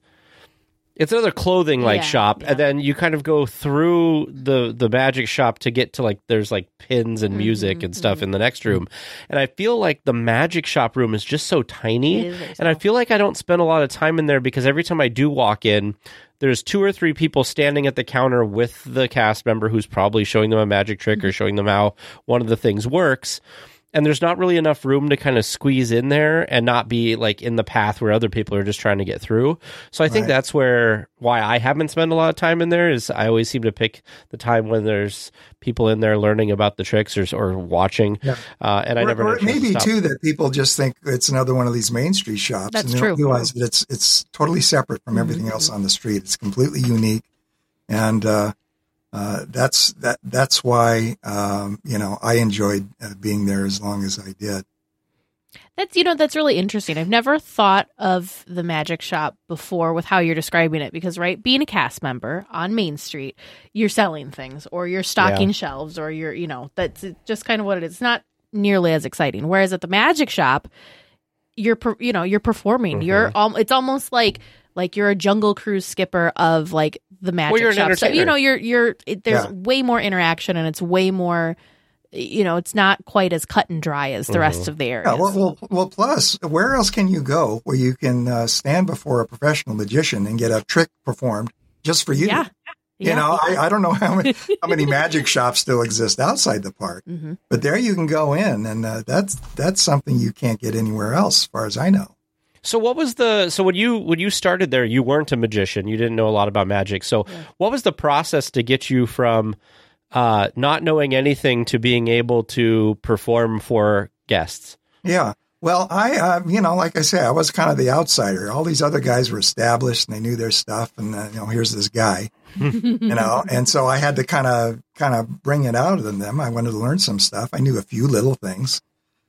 it's another clothing like Yeah, shop, yeah. and then you kind of go through the the magic shop to get to like there's like pins and music Mm-hmm, and stuff in the next room, and I feel like the magic shop room is just so tiny, It is very and I small. feel like I don't spend a lot of time in there because every time I do walk in, there's two or three people standing at the counter with the cast member who's probably showing them a magic trick Mm-hmm. or showing them how one of the things works. And there's not really enough room to kind of squeeze in there and not be like in the path where other people are just trying to get through. So I think Right. that's where why I haven't spent a lot of time in there is I always seem to pick the time when there's people in there learning about the tricks or, or watching. Yeah. Uh, and I or, never or had a chance to maybe stop. too that people just think it's another one of these Main Street shops, That's and they true. don't realize that it's it's totally separate from everything else on the street. It's completely unique, and uh, uh, that's that that's why um, you know I enjoyed uh, being there as long as I did. That's, you know, that's really interesting. I've never thought of the magic shop before with how you're describing it because, right, being a cast member on Main Street, you're selling things or you're stocking Yeah. shelves or you're, you know, that's just kind of what it is. It's not nearly as exciting. Whereas at the magic shop, you're, per- you know, you're performing. Mm-hmm. You're, al- it's almost like, like you're a Jungle Cruise skipper of like the magic you're an shop. So, you entertainer. know, you're, you're, it, there's Yeah. way more interaction and it's way more, you know, it's not quite as cut and dry as the rest of the areas. Yeah, well, well, well, plus, where else can you go where you can uh, stand before a professional magician and get a trick performed just for you? Yeah. You Yeah. know, I, I don't know how many how many magic shops still exist outside the park, Mhm. but there you can go in, and uh, that's that's something you can't get anywhere else, as far as I know. So what was the so when you when you started there, you weren't a magician, you didn't know a lot about magic. So what was the process to get you from uh, not knowing anything to being able to perform for guests? Yeah. Well, I, uh, you know, like I say, I was kind of the outsider. All these other guys were established and they knew their stuff. And, uh, you know, here's this guy, you know, and so I had to kind of, kind of bring it out of them. I wanted to learn some stuff. I knew a few little things.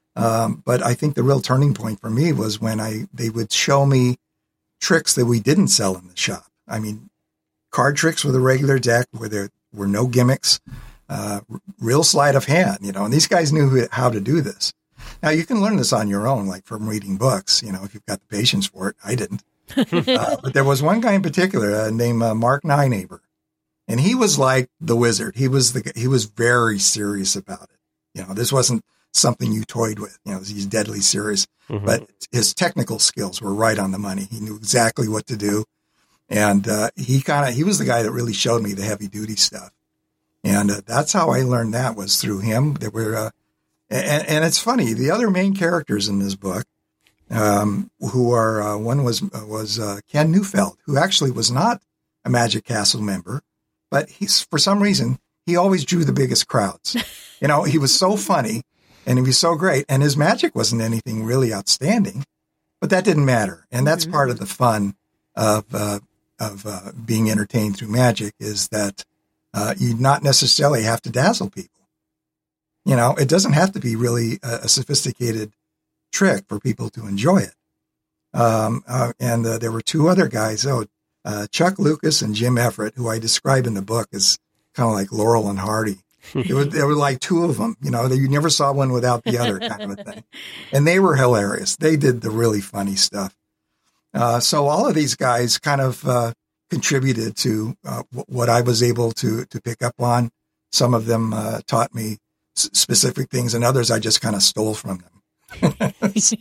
Um, but I think the real turning point for me was when I, they would show me tricks that we didn't sell in the shop. I mean, card tricks with a regular deck where there were no gimmicks, uh, r- real sleight of hand, you know, and these guys knew who, how to do this. Now, you can learn this on your own, like from reading books, you know, if you've got the patience for it. I didn't. uh, but there was one guy in particular uh, named uh, Mark Neinhaber, and he was like the wizard. He was the he was very serious about it. You know, this wasn't something you toyed with. You know, he's deadly serious. Mhm. But his technical skills were right on the money. He knew exactly what to do, and uh, he kind of he was the guy that really showed me the heavy duty stuff. And uh, that's how I learned that was through him. There were. Uh, And, and it's funny, the other main characters in this book, um, who are uh, one was uh, was uh, Ken Neufeld, who actually was not a Magic Castle member, but he's for some reason he always drew the biggest crowds. You know, he was so funny and he was so great, and his magic wasn't anything really outstanding, but that didn't matter, and that's mm-hmm. part of the fun of uh, of uh, being entertained through magic is that uh, you not necessarily have to dazzle people. You know, it doesn't have to be really a, a sophisticated trick for people to enjoy it. Um, uh, and uh, there were two other guys, oh, uh, Chuck Lucas and Jim Everett, who I describe in the book as kind of like Laurel and Hardy. There were, there were like two of them, you know, you never saw one without the other kind of a thing. And they were hilarious. They did the really funny stuff. Uh, so all of these guys kind of uh, contributed to uh, w- what I was able to to pick up on. Some of them uh, taught me s- specific things, and others I just kind of stole from them. So.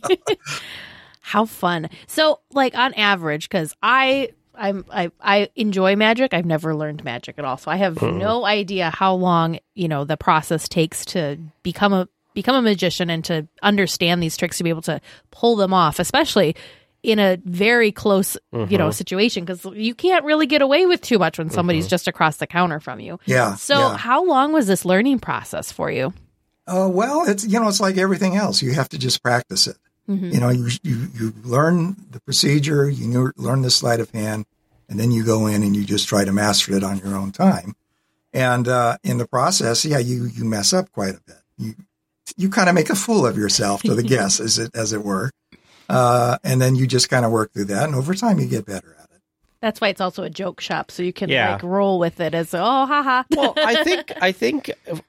How fun. So like on average, because I I'm I, I enjoy magic. I've never learned magic at all. So I have mm. no idea how long, you know, the process takes to become a become a magician and to understand these tricks, to be able to pull them off, especially in a very close, mm-hmm. you know, situation, because you can't really get away with too much when somebody's mm-hmm. just across the counter from you. Yeah. So yeah. how long was this learning process for you? Uh, well, it's, you know, it's like everything else. You have to just practice it. Mm-hmm. You know, you, you, you learn the procedure, you learn the sleight of hand, and then you go in and you just try to master it on your own time. And uh, in the process, yeah, you, you mess up quite a bit. You, you kind of make a fool of yourself to the guests, as it, as it were. Uh, and then you just kind of work through that. And over time, you get better at it. That's why it's also a joke shop. So you can yeah. like roll with it as, oh, haha. Well, I think, I think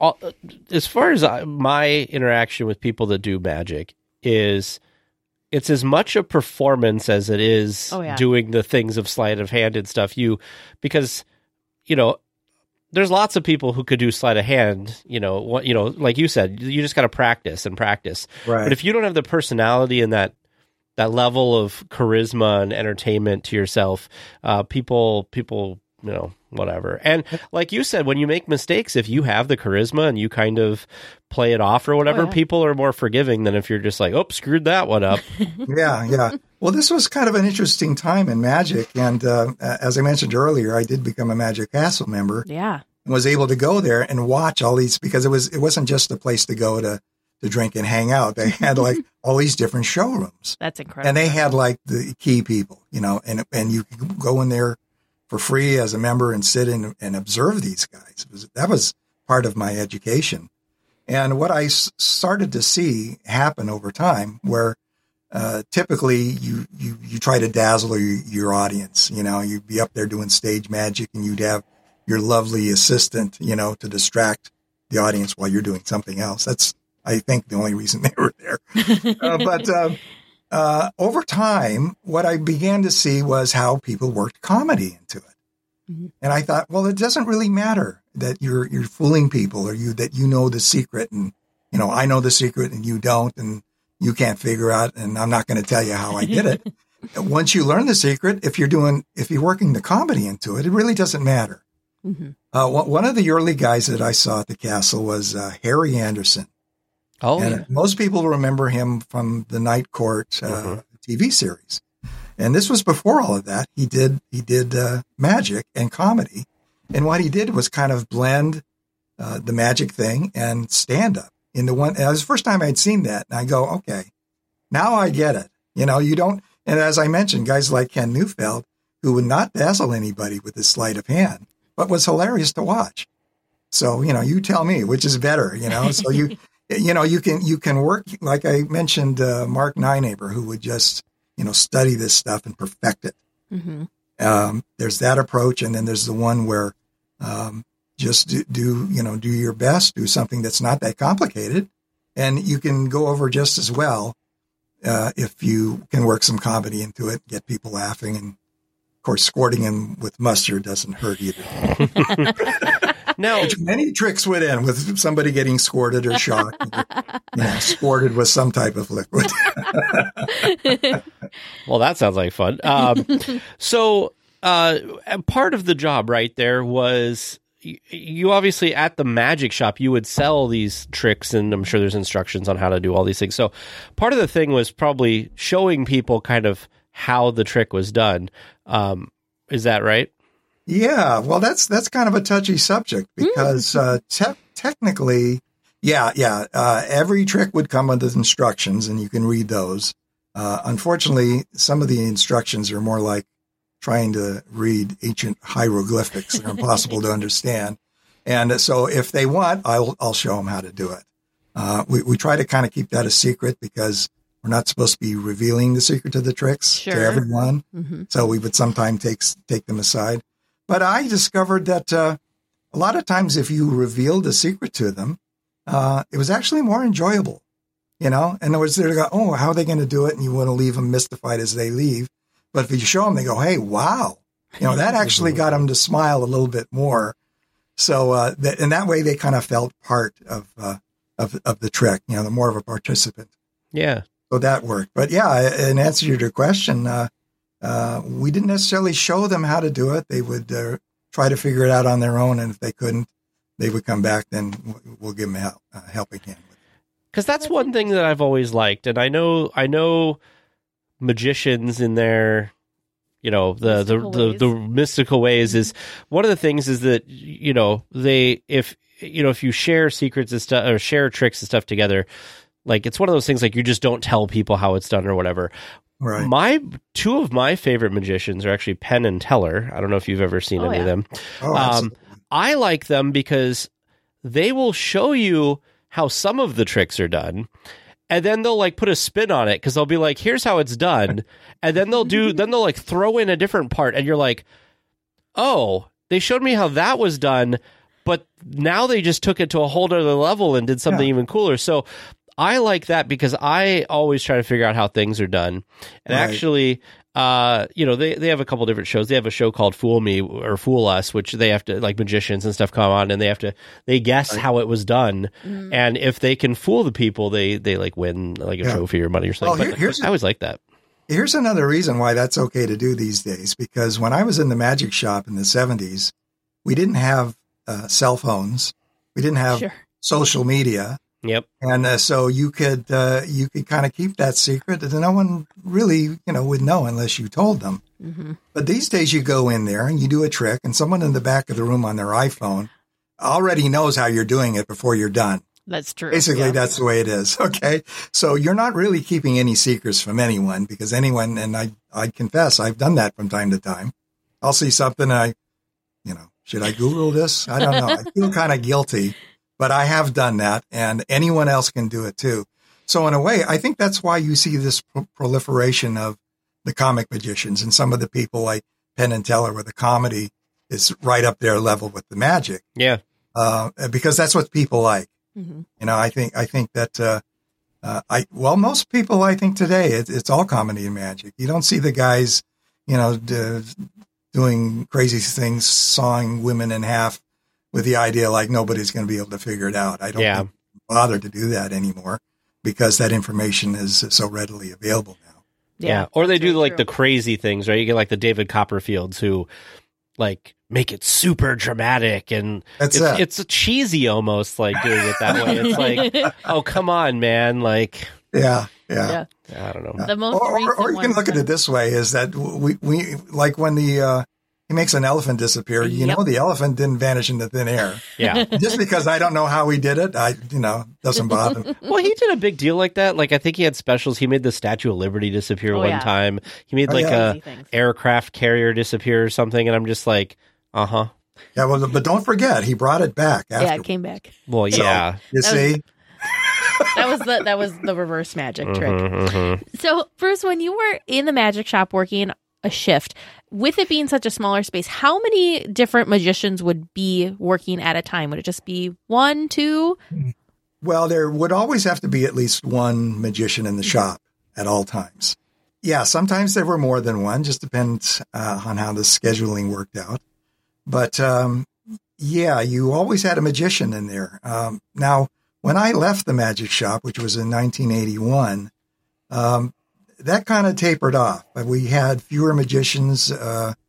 as far as my interaction with people that do magic is, it's as much a performance as it is oh, yeah. doing the things of sleight of hand and stuff. You, because, you know, there's lots of people who could do sleight of hand, you know, what, you know, like you said, you just got to practice and practice. Right. But if you don't have the personality and that, that level of charisma and entertainment to yourself, uh, people, people, you know, whatever. And like you said, when you make mistakes, if you have the charisma and you kind of play it off or whatever, oh, yeah. people are more forgiving than if you're just like, oh, screwed that one up. yeah, yeah. Well, this was kind of an interesting time in magic. And uh, as I mentioned earlier, I did become a Magic Castle member. Yeah. And was able to go there and watch all these, because it was it wasn't just a place to go to, to drink and hang out. They had like all these different showrooms. That's incredible. And they had like the key people, you know, and and you could go in there for free as a member and sit in and observe these guys. It was, that was part of my education. And what I s- started to see happen over time, where uh, typically you, you, you try to dazzle your, your audience, you know, you'd be up there doing stage magic and you'd have your lovely assistant, you know, to distract the audience while you're doing something else. That's, I think, the only reason they were there. uh, but uh, uh, over time, what I began to see was how people worked comedy into it. Mm-hmm. And I thought, well, it doesn't really matter that you're you're fooling people, or you that you know the secret, and you know I know the secret and you don't, and you can't figure out, and I'm not going to tell you how I did it. Once you learn the secret, if you're doing if you're working the comedy into it, it really doesn't matter. Mm-hmm. Uh, one of the early guys that I saw at the castle was uh, Harry Anderson. Oh, and yeah. most people remember him from the Night Court uh, mm-hmm. T V series. And this was before all of that. He did he did uh, magic and comedy. And what he did was kind of blend uh, the magic thing and stand-up into one. And it was the first time I'd seen that. And I go, okay, now I get it. You know, you don't, and as I mentioned, guys like Ken Neufeld, who would not dazzle anybody with his sleight of hand, but was hilarious to watch. So, you know, you tell me which is better, you know, so you, you know, you can, you can work, like I mentioned, uh, Mark Nynaber, who would just, you know, study this stuff and perfect it. Mm-hmm. Um, there's that approach. And then there's the one where, um, just do, do, you know, do your best, do something that's not that complicated, and you can go over just as well, uh, if you can work some comedy into it, get people laughing. And of course, squirting them with mustard doesn't hurt either. Now, many tricks went in with somebody getting squirted or shocked, you know, squirted with some type of liquid. Well, that sounds like fun. Um, so, uh, part of the job right there was, y- you obviously at the magic shop, you would sell these tricks, and I'm sure there's instructions on how to do all these things. So part of the thing was probably showing people kind of how the trick was done. Um, is that right? Yeah, well, that's that's kind of a touchy subject because uh, te- technically, yeah, yeah, uh, every trick would come with instructions, and you can read those. Uh, unfortunately, some of the instructions are more like trying to read ancient hieroglyphics. They're impossible to understand. And so if they want, I'll I'll show them how to do it. Uh, we, we try to kind of keep that a secret because we're not supposed to be revealing the secret to the tricks Sure. to everyone. Mm-hmm. So we would sometimes take, take them aside. But I discovered that uh, a lot of times if you revealed a secret to them, uh, it was actually more enjoyable. You know, in other words, they're going, oh, how are they going to do it? And you want to leave them mystified as they leave. But if you show them, they go, hey, wow. You know, that actually got them to smile a little bit more. So, uh, that, and that way they kind of felt part of, uh, of, of the trick, you know, the more of a participant. Yeah. So that worked. But yeah, in answer to your question, uh, uh, we didn't necessarily show them how to do it. They would uh, try to figure it out on their own. And if they couldn't, they would come back. Then we'll give them a help, uh, helping hand. Because that's one thing that I've always liked. And I know, I know magicians in their, you know, the, the, the, the mystical ways is one of the things is that, you know, they, if, you know, if you share secrets and stuff or share tricks and stuff together, like it's one of those things like you just don't tell people how it's done or whatever. Right. My two of my favorite magicians are actually Penn and Teller. I don't know if you've ever seen Oh, any yeah. of them. Oh, um, I like them because they will show you how some of the tricks are done, and then they'll like put a spin on it because they'll be like, "Here's how it's done," and then they'll do, then they'll like throw in a different part, and you're like, "Oh, they showed me how that was done, but now they just took it to a whole other level and did something Yeah. even cooler." So I like that because I always try to figure out how things are done. And Right. actually, uh, you know, they, they have a couple different shows. They have a show called Fool Me or Fool Us, which they have to, like magicians and stuff come on and they have to, they guess how it was done. Mm-hmm. And if they can fool the people, they, they like win like a Yeah. trophy or money or something. Well, here- But here's- I always like that. Here's another reason why that's okay to do these days, because when I was in the magic shop in the seventies, we didn't have uh, cell phones. We didn't have Sure. social media. Yep. And uh, so you could uh, you could kind of keep that secret, and no one really, you know, would know unless you told them. Mm-hmm. But these days, you go in there and you do a trick, and someone in the back of the room on their iPhone already knows how you're doing it before you're done. That's true. Basically, Yeah. that's the way it is. Okay, so you're not really keeping any secrets from anyone, because anyone, and I I confess, I've done that from time to time. I'll see something, and I, you know, should I Google this? I don't know. I feel kind of guilty. But I have done that, and anyone else can do it too. So in a way, I think that's why you see this pro- proliferation of the comic magicians and some of the people like Penn and Teller, where the comedy is right up there level with the magic, Yeah. uh, because that's what people like. Mm-hmm. You know, I think I think that uh, uh, I well, most people I think today it, it's all comedy and magic. You don't see the guys, you know, d- doing crazy things, sawing women in half, with the idea like nobody's going to be able to figure it out. I don't Yeah. think bother to do that anymore because that information is so readily available now. Yeah. Or they that's do very like true. the crazy things, right? You get like the David Copperfields who like make it super dramatic and That's it's, it. it's cheesy almost like doing it that way. It's like, oh, come on, man. Like, Yeah, yeah. Yeah. I don't know. The most Or, or, recent or you can ones look at that- it this way: is that we we like when the uh, he makes an elephant disappear. You Yep. know, the elephant didn't vanish into thin air. Yeah. Just because I don't know how he did it, I you know doesn't bother me. Well, he did a big deal like that. Like, I think he had specials. He made the Statue of Liberty disappear Oh, one yeah. time. He made Oh, like yeah. a Crazy things. aircraft carrier disappear or something. And I'm just like, uh huh. Yeah, well, but don't forget he brought it back after. Yeah, it came back. Well, So, yeah. you That was- see, That was the that was the reverse magic trick. Mhm, mhm. So, Bruce, when you were in the magic shop working a shift, with it being such a smaller space, how many different magicians would be working at a time? Would it just be one, two? well, there would always have to be at least one magician in the shop at all times. Yeah, sometimes there were more than one. Just depends uh, on how the scheduling worked out. But um, yeah, you always had a magician in there. Um, now, when I left the magic shop, which was in nineteen eighty-one, um, that kind of tapered off. But we had fewer magicians. Uh,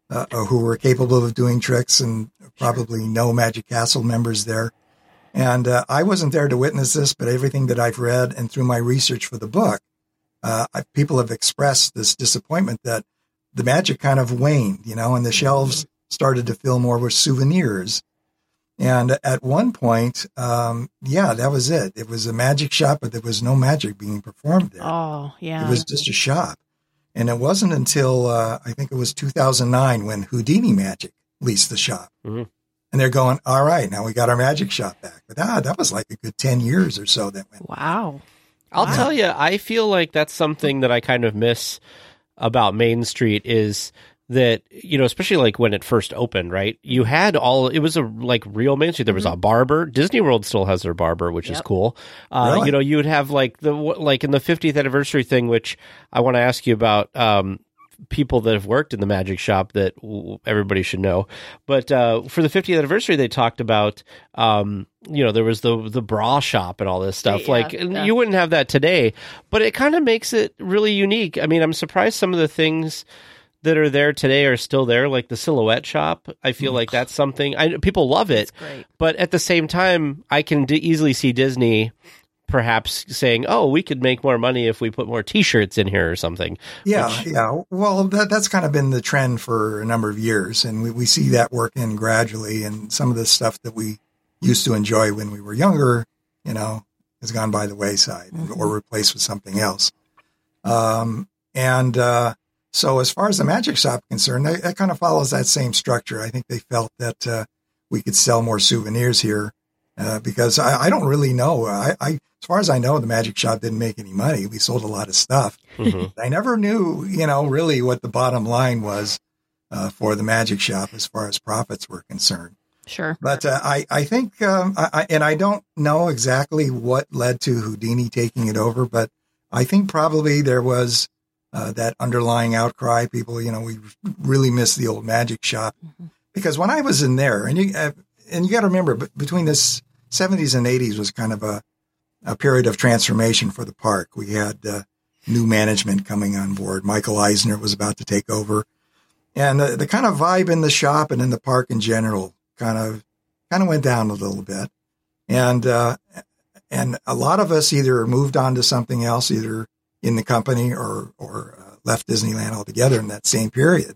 uh, who were capable of doing tricks, and probably no Magic Castle members there. And uh, I wasn't there to witness this, but everything that I've read and through my research for the book, uh, I, people have expressed this disappointment that the magic kind of waned, you know, and the shelves started to fill more with souvenirs. And at one point, um, yeah, that was it. It was a magic shop, but there was no magic being performed there. Oh, yeah. It was just a shop. And it wasn't until, uh, I think it was two thousand nine when Houdini Magic leased the shop. Mm-hmm. And they're going, all right, now we got our magic shop back. But ah, that was like a good ten years or so that went. Wow. I'll wow. tell you, I feel like that's something that I kind of miss about Main Street is that, you know, especially like when it first opened, right? You had all, it was a like real Main Street. There was mm-hmm. a barber. Disney World still has their barber, which yep. is cool. Uh, really? You know, you would have like the, like in the fiftieth anniversary thing, which I want to ask you about, um, people that have worked in the magic shop that everybody should know. But uh, for the fiftieth anniversary, they talked about, um, you know, there was the the bra shop and all this stuff. Yeah, like yeah. you wouldn't have that today, but it kind of makes it really unique. I mean, I'm surprised some of the things that are there today are still there, like the silhouette shop. I feel like that's something I people love it, but at the same time, I can d- easily see Disney perhaps saying, oh, we could make more money if we put more T-shirts in here or something. Yeah, which... yeah. Well, that, that's kind of been the trend for a number of years, and we, we see that work in gradually, and some of the stuff that we used to enjoy when we were younger, you know, has gone by the wayside mm-hmm. or replaced with something else. Um, and uh, so as far as the magic shop is concerned, that, that kind of follows that same structure. I think they felt that uh, we could sell more souvenirs here uh, because I, I don't really know. I, I As far as I know, the magic shop didn't make any money. We sold a lot of stuff. Mm-hmm. I never knew, you know, really what the bottom line was uh, for the magic shop as far as profits were concerned. Sure. But uh, I, I think, um, I, I, and I don't know exactly what led to Houdini taking it over, but I think probably there was uh, that underlying outcry. People, you know, we really miss the old magic shop mm-hmm. because when I was in there, and you, uh, and you got to remember, between this seventies and eighties was kind of a, a period of transformation for the park. We had uh, new management coming on board. Michael Eisner was about to take over. And uh, the kind of vibe in the shop and in the park in general kind of kind of went down a little bit. And uh, and a lot of us either moved on to something else, either in the company or or uh, left Disneyland altogether in that same period.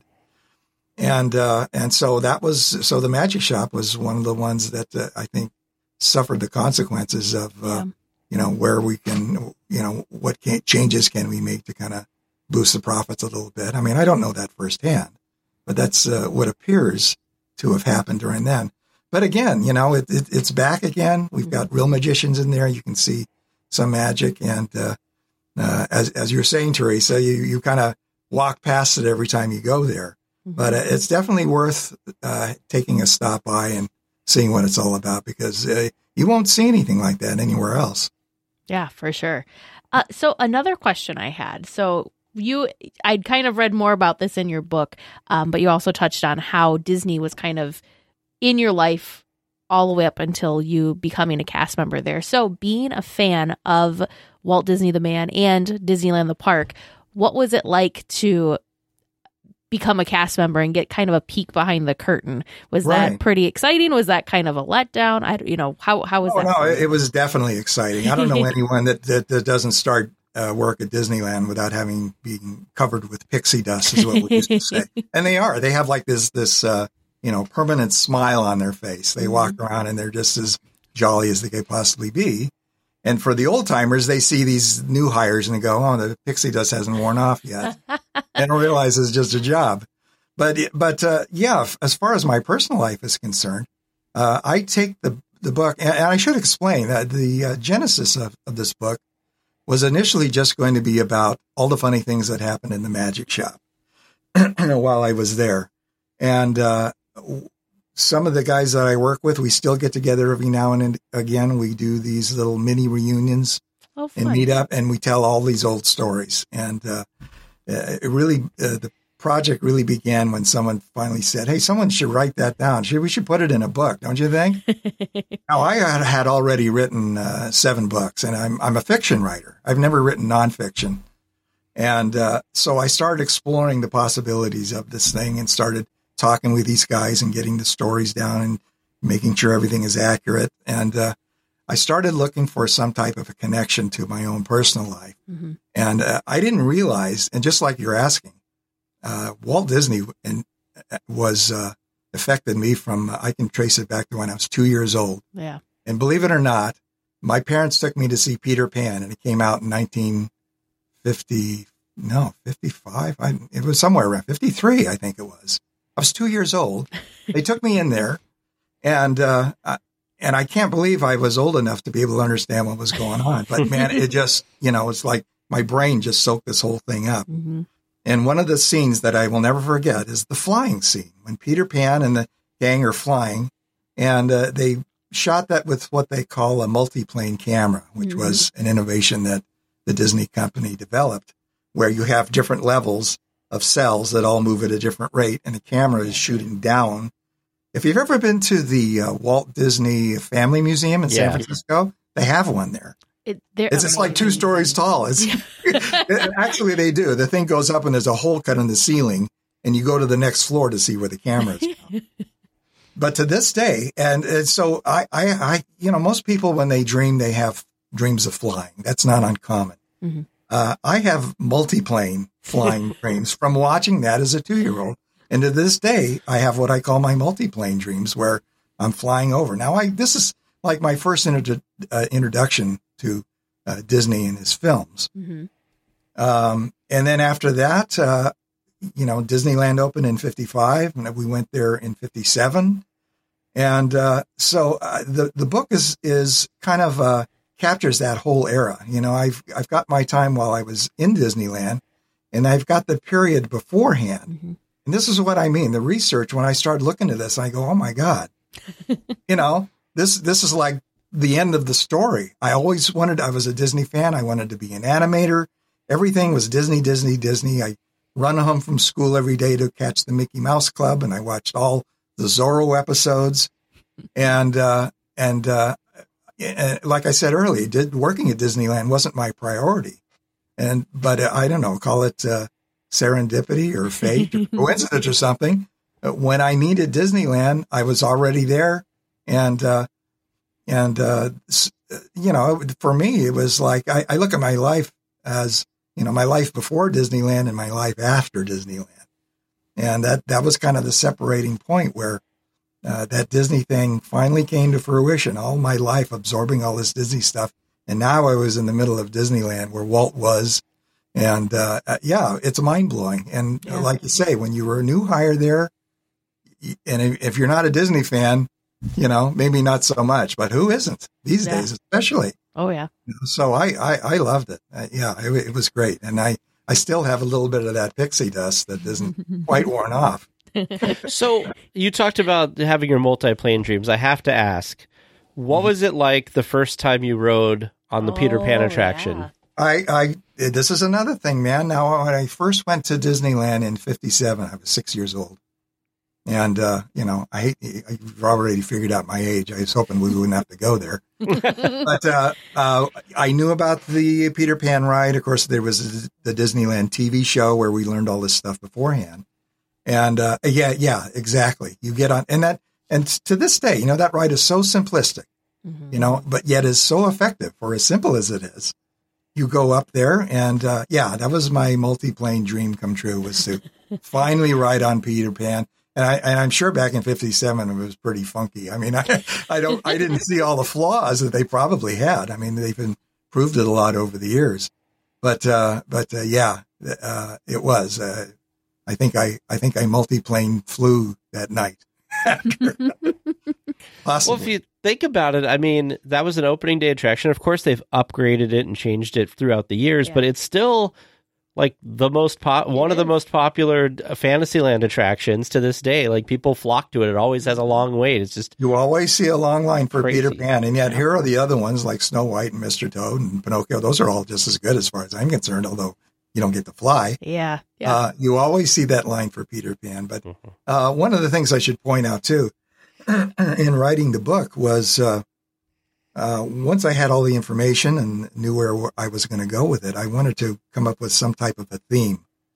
And uh, and so that was so the magic shop was one of the ones that uh, I think suffered the consequences of uh, yeah. you know, where we can, you know, what can, changes can we make to kind of boost the profits a little bit. I mean, I don't know that firsthand, but that's uh, what appears to have happened during then. But again, you know, it, it, it's back again. We've got real magicians in there. You can see some magic. And uh, uh, as as you're saying, Teresa, you, you kind of walk past it every time you go there. Mm-hmm. But uh, it's definitely worth uh, taking a stop by and seeing what it's all about, because uh, you won't see anything like that anywhere else. Yeah, for sure. Uh, so another question I had. So you, I'd kind of read more about this in your book, um, but you also touched on how Disney was kind of in your life all the way up until you becoming a cast member there. So being a fan of Walt Disney the Man and Disneyland the Park, what was it like to become a cast member and get kind of a peek behind the curtain? Was right. that pretty exciting? Was that kind of a letdown? I, you know, how how was oh, that? No, it was definitely exciting. I don't know anyone that, that, that doesn't start uh, work at Disneyland without having been covered with pixie dust, is what we used to say. And they are. They have like this this uh, you know, permanent smile on their face. They mm-hmm. walk around and they're just as jolly as they could possibly be. And for the old timers, they see these new hires and they go, "Oh, the pixie dust hasn't worn off yet," and realize it's just a job. But but uh, yeah, as far as my personal life is concerned, uh, I take the the book, and, and I should explain that the uh, genesis of, of this book was initially just going to be about all the funny things that happened in the magic shop while I was there, and uh, some of the guys that I work with, we still get together every now and again. We do these little mini reunions oh, and meet up, and we tell all these old stories. And uh, it really, uh, the project really began when someone finally said, "Hey, someone should write that down. Should, we should put it in a book, don't you think?" Now, I had already written uh, seven books, and I'm I'm a fiction writer. I've never written nonfiction, and uh, so I started exploring the possibilities of this thing and started talking with these guys and getting the stories down and making sure everything is accurate. And uh, I started looking for some type of a connection to my own personal life. Mm-hmm. And uh, I didn't realize, and just like you're asking, uh, Walt Disney and, uh, was uh, affected me from, uh, I can trace it back to when I was two years old. Yeah. And believe it or not, my parents took me to see Peter Pan, and it came out in nineteen fifty, no, fifty-five. I, it was somewhere around fifty-three, I think it was. I was two years old. They took me in there, and uh, I, and I can't believe I was old enough to be able to understand what was going on. But man, it just, you know, it's like my brain just soaked this whole thing up. Mm-hmm. And one of the scenes that I will never forget is the flying scene when Peter Pan and the gang are flying, and uh, they shot that with what they call a multiplane camera, which mm-hmm. was an innovation that the Disney company developed, where you have different levels of cells that all move at a different rate, and the camera is shooting down. If you've ever been to the uh, Walt Disney Family Museum in yeah. San Francisco, they have one there. It, it's just like two stories tall. It's it, actually, they do. The thing goes up and there's a hole cut in the ceiling, and you go to the next floor to see where the camera is. But to this day, and, and so I, I, I, you know, most people when they dream, they have dreams of flying. That's not uncommon. Mm-hmm. Uh, I have multiplane flying dreams from watching that as a two-year-old. And to this day, I have what I call my multiplane dreams where I'm flying over. Now, I this is like my first inter- uh, introduction to uh, Disney and his films. Mm-hmm. Um, and then after that, uh, you know, Disneyland opened in fifty-five, and we went there in fifty-seven. And uh, so uh, the the book is is kind of uh, captures that whole era. You know, I've I've got my time while I was in Disneyland, and I've got the period beforehand. Mm-hmm. And this is what I mean. The research, when I started looking at this, I go, oh my God, you know, this this is like the end of the story. I always wanted, I was a Disney fan. I wanted to be an animator. Everything was Disney, Disney, Disney. I run home from school every day to catch the Mickey Mouse Club, and I watched all the Zorro episodes. And, uh, and, uh, and like I said earlier, did working at Disneyland wasn't my priority. And, but uh, I don't know, call it, uh, serendipity or fate or coincidence or something. When I needed Disneyland, I was already there. And, uh, and, uh, you know, for me, it was like, I, I look at my life as, you know, my life before Disneyland and my life after Disneyland. And that, that was kind of the separating point where, uh, that Disney thing finally came to fruition. All my life absorbing all this Disney stuff. And now I was in the middle of Disneyland where Walt was. And, uh, yeah, it's mind blowing. And yeah. like you say, when you were a new hire there, and if you're not a Disney fan, you know, maybe not so much, but who isn't these yeah. days, especially? Oh, yeah. So I, I, I loved it. Uh, yeah, it, it was great. And I, I still have a little bit of that pixie dust that isn't quite worn off. So you talked about having your multi-plane dreams. I have to ask, what mm-hmm. was it like the first time you rode on the oh, Peter Pan attraction? Yeah. I, I, this is another thing, man. Now, when I first went to Disneyland in fifty-seven, I was six years old. And, uh, you know, I hate, I've already figured out my age. I was hoping we wouldn't have to go there. But, uh, uh, I knew about the Peter Pan ride. Of course, there was the Disneyland T V show where we learned all this stuff beforehand. And, uh, yeah, yeah, exactly. You get on, and that, and to this day, you know, that ride is so simplistic, mm-hmm. you know, but yet is so effective for as simple as it is. You go up there and, uh, yeah, that was my multi-plane dream come true, was to finally ride on Peter Pan. And I, and I'm sure back in fifty-seven, it was pretty funky. I mean, I, I don't, I didn't see all the flaws that they probably had. I mean, they've improved it a lot over the years, but, uh, but, uh, yeah, uh, it was, uh, I think I, I think I multi-plane flew that night. Well, if you think about it, I mean, that was an opening day attraction. Of course, they've upgraded it and changed it throughout the years, yeah. but it's still like the most po- one of the most popular Fantasyland attractions to this day. Like, people flock to it. It always has a long wait. It's just you always see a long line for crazy. Peter Pan, and yet yeah. here are the other ones like Snow White and Mister Toad and Pinocchio. Those are all just as good as far as I'm concerned, although you don't get to fly. Yeah. yeah. Uh, you always see that line for Peter Pan. But uh, one of the things I should point out, too, in writing the book was uh, uh, once I had all the information and knew where I was going to go with it, I wanted to come up with some type of a theme.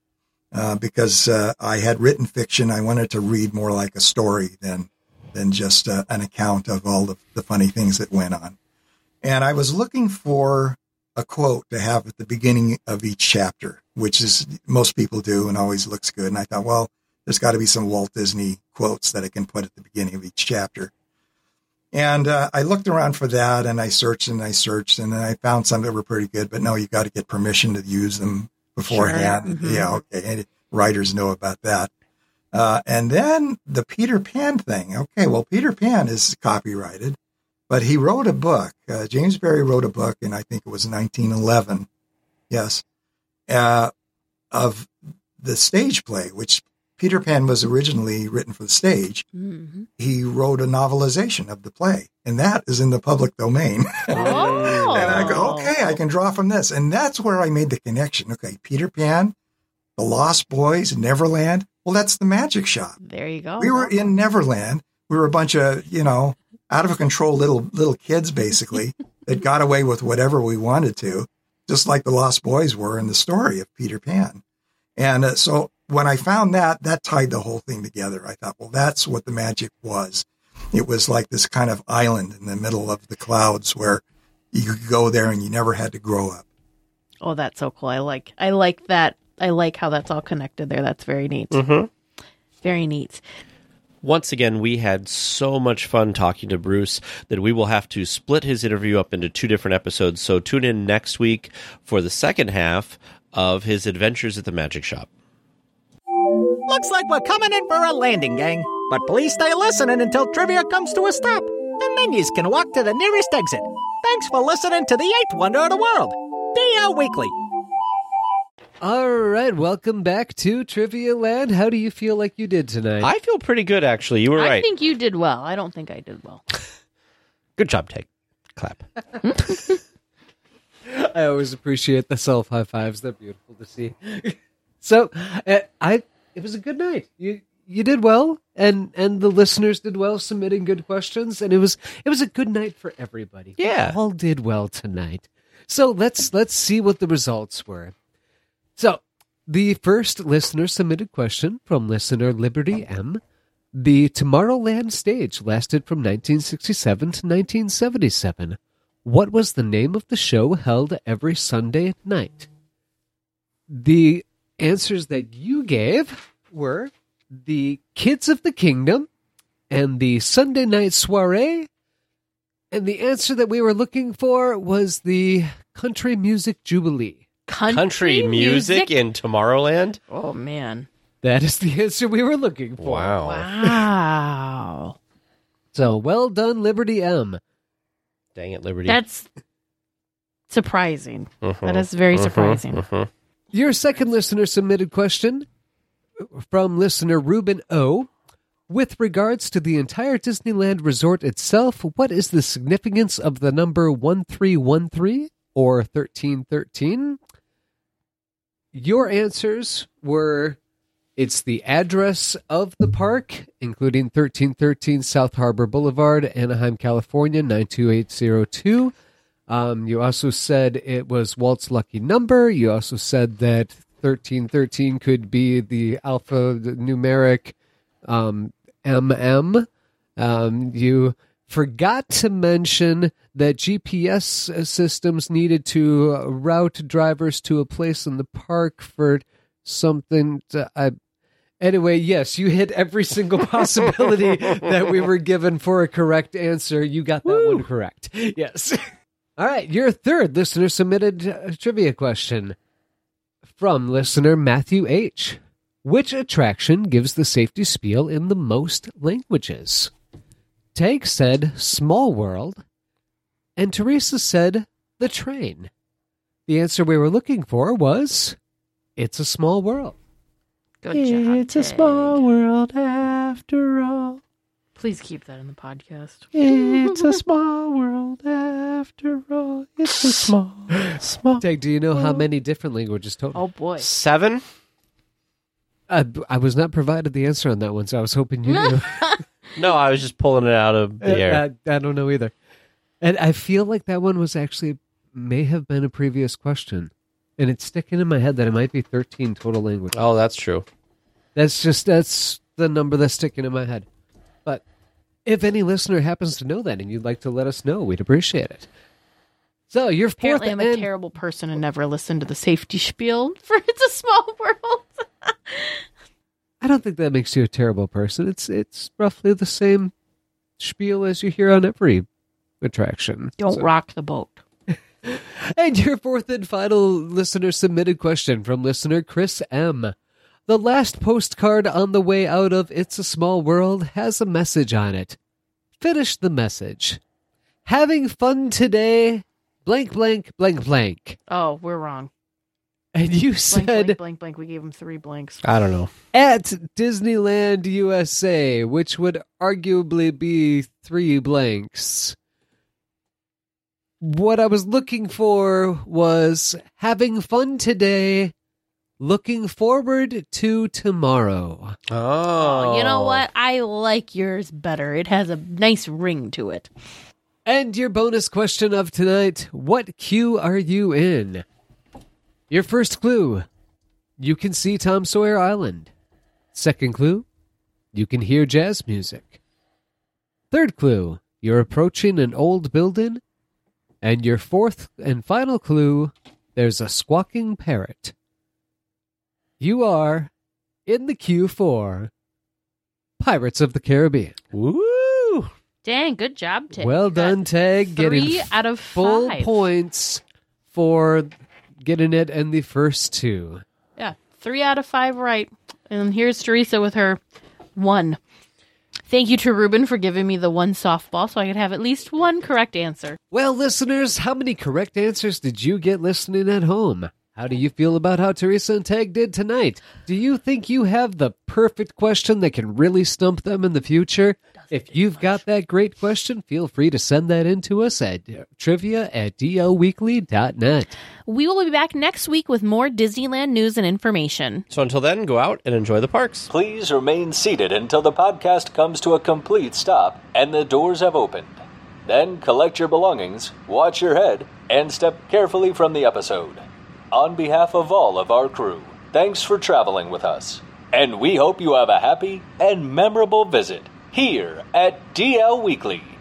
uh, because uh, I had written fiction. I wanted to read more like a story than than just uh, an account of all the, the funny things that went on. And I was looking for a quote to have at the beginning of each chapter, which is most people do and always looks good. And I thought, well, there's got to be some Walt Disney quotes that I can put at the beginning of each chapter. And uh, I looked around for that, and I searched and I searched, and then I found some that were pretty good. But no, you got to get permission to use them beforehand. Sure. Mm-hmm. Yeah, okay. And writers know about that. Uh, and then the Peter Pan thing. Okay, well, Peter Pan is copyrighted, but he wrote a book. Uh, James Barrie wrote a book, and I think it was nineteen eleven. Yes, uh, of the stage play, which Peter Pan was originally written for the stage. Mm-hmm. He wrote a novelization of the play, and that is in the public domain. Oh. And I go, okay, I can draw from this. And that's where I made the connection. Okay, Peter Pan, The Lost Boys, Neverland. Well, that's the Magic Shop. There you go. We were in Neverland. We were a bunch of, you know, out of control little little kids, basically, that got away with whatever we wanted to, just like the Lost Boys were in the story of Peter Pan. And uh, so when I found that, that tied the whole thing together. I thought, well, that's what the magic was. It was like this kind of island in the middle of the clouds where you could go there and you never had to grow up. Oh, that's so cool. I like I like that. I like how that's all connected there. That's very neat. Mm-hmm. Very neat. Once again, we had so much fun talking to Bruce that we will have to split his interview up into two different episodes. So tune in next week for the second half of his adventures at the Magic Shop. Looks like we're coming in for a landing, gang. But please stay listening until trivia comes to a stop. And then you can walk to the nearest exit. Thanks for listening to the eighth wonder of the world, D L Weekly. All right, welcome back to Trivia Land. How do you feel like you did tonight? I feel pretty good, actually. You were I right. think you did well. I don't think I did well. Good job, Take. Clap. I always appreciate the self high fives. They're beautiful to see. So, uh, I it was a good night. You you did well, and and the listeners did well, submitting good questions, and it was it was a good night for everybody. Yeah. We all did well tonight. So let's let's see what the results were. So, the first listener submitted question from listener Liberty M. The Tomorrowland stage lasted from nineteen sixty-seven to nineteen seventy-seven. What was the name of the show held every Sunday night? The answers that you gave were the Kids of the Kingdom and the Sunday Night Soiree. And the answer that we were looking for was the Country Music Jubilee. Country, Country music in Tomorrowland? Oh, man. That is the answer we were looking for. Wow. Wow. So, well done, Liberty M. Dang it, Liberty. That's surprising. Mhm. That is very Mhm. surprising. Mhm. Your second listener submitted question from listener Ruben O. With regards to the entire Disneyland resort itself, what is the significance of the number one three one three or thirteen thirteen? Your answers were it's the address of the park, including thirteen thirteen South Harbor Boulevard, Anaheim, California, nine two eight zero two. Um, you also said it was Walt's lucky number. You also said that thirteen thirteen could be the alpha numeric um, M M. Um, you forgot to mention that G P S systems needed to route drivers to a place in the park for something. To, I, anyway, yes, you hit every single possibility that we were given for a correct answer. You got that Woo. one correct. Yes. All right, your third listener submitted a trivia question from listener Matthew H. Which attraction gives the safety spiel in the most languages? Tag said Small World, and Teresa said the train. The answer we were looking for was It's a Small World. Good job. It's a Tig. small world after all. Please keep that in the podcast. It's a small world after all. It's a small, small. Tag, do you know how many different languages total? Oh, boy. Seven? I, I was not provided the answer on that one, so I was hoping you knew. No, I was just pulling it out of the air. I, I don't know either. And I feel like that one was actually, may have been a previous question. and it's sticking in my head that it might be thirteen total languages. Oh, that's true. That's just, that's the number that's sticking in my head. But if any listener happens to know that and you'd like to let us know, we'd appreciate it. So your fourth Apparently I'm a and- terrible person and never listened to the safety spiel for It's a Small World. I don't think that makes you a terrible person. It's it's roughly the same spiel as you hear on every attraction. Don't So- rock the boat. And your fourth and final listener submitted question from listener Chris M. The last postcard on the way out of It's a Small World has a message on it. Finish the message. Having fun today, blank, blank, blank, blank. Oh, we're wrong. And you Blank, said blank, blank, blank. We gave him three blanks. I don't know. at Disneyland U S A, which would arguably be three blanks. What I was looking for was having fun today, looking forward to tomorrow. Oh. You know what? I like yours better. It has a nice ring to it. And your bonus question of tonight, what queue are you in? Your first clue, you can see Tom Sawyer Island. Second clue, you can hear jazz music. Third clue, you're approaching an old building. And your fourth and final clue, there's a squawking parrot. You are in the queue for Pirates of the Caribbean. Woo! Dang, good job, Tig. Well You got done, Tag. Three Getting out of full five. points for getting it in the first two. Yeah, three out of five right. And here's Teresa with her one. Thank you to Ruben for giving me the one softball so I could have at least one correct answer. Well, listeners, how many correct answers did you get listening at home? How do you feel about how Teresa and Tag did tonight? Do you think you have the perfect question that can really stump them in the future? If you've got that great question, feel free to send that in to us at trivia at d l weekly dot net. We will be back next week with more Disneyland news and information. So until then, go out and enjoy the parks. Please remain seated until the podcast comes to a complete stop and the doors have opened. Then collect your belongings, watch your head, and step carefully from the episode. On behalf of all of our crew, thanks for traveling with us. And we hope you have a happy and memorable visit here at D L Weekly.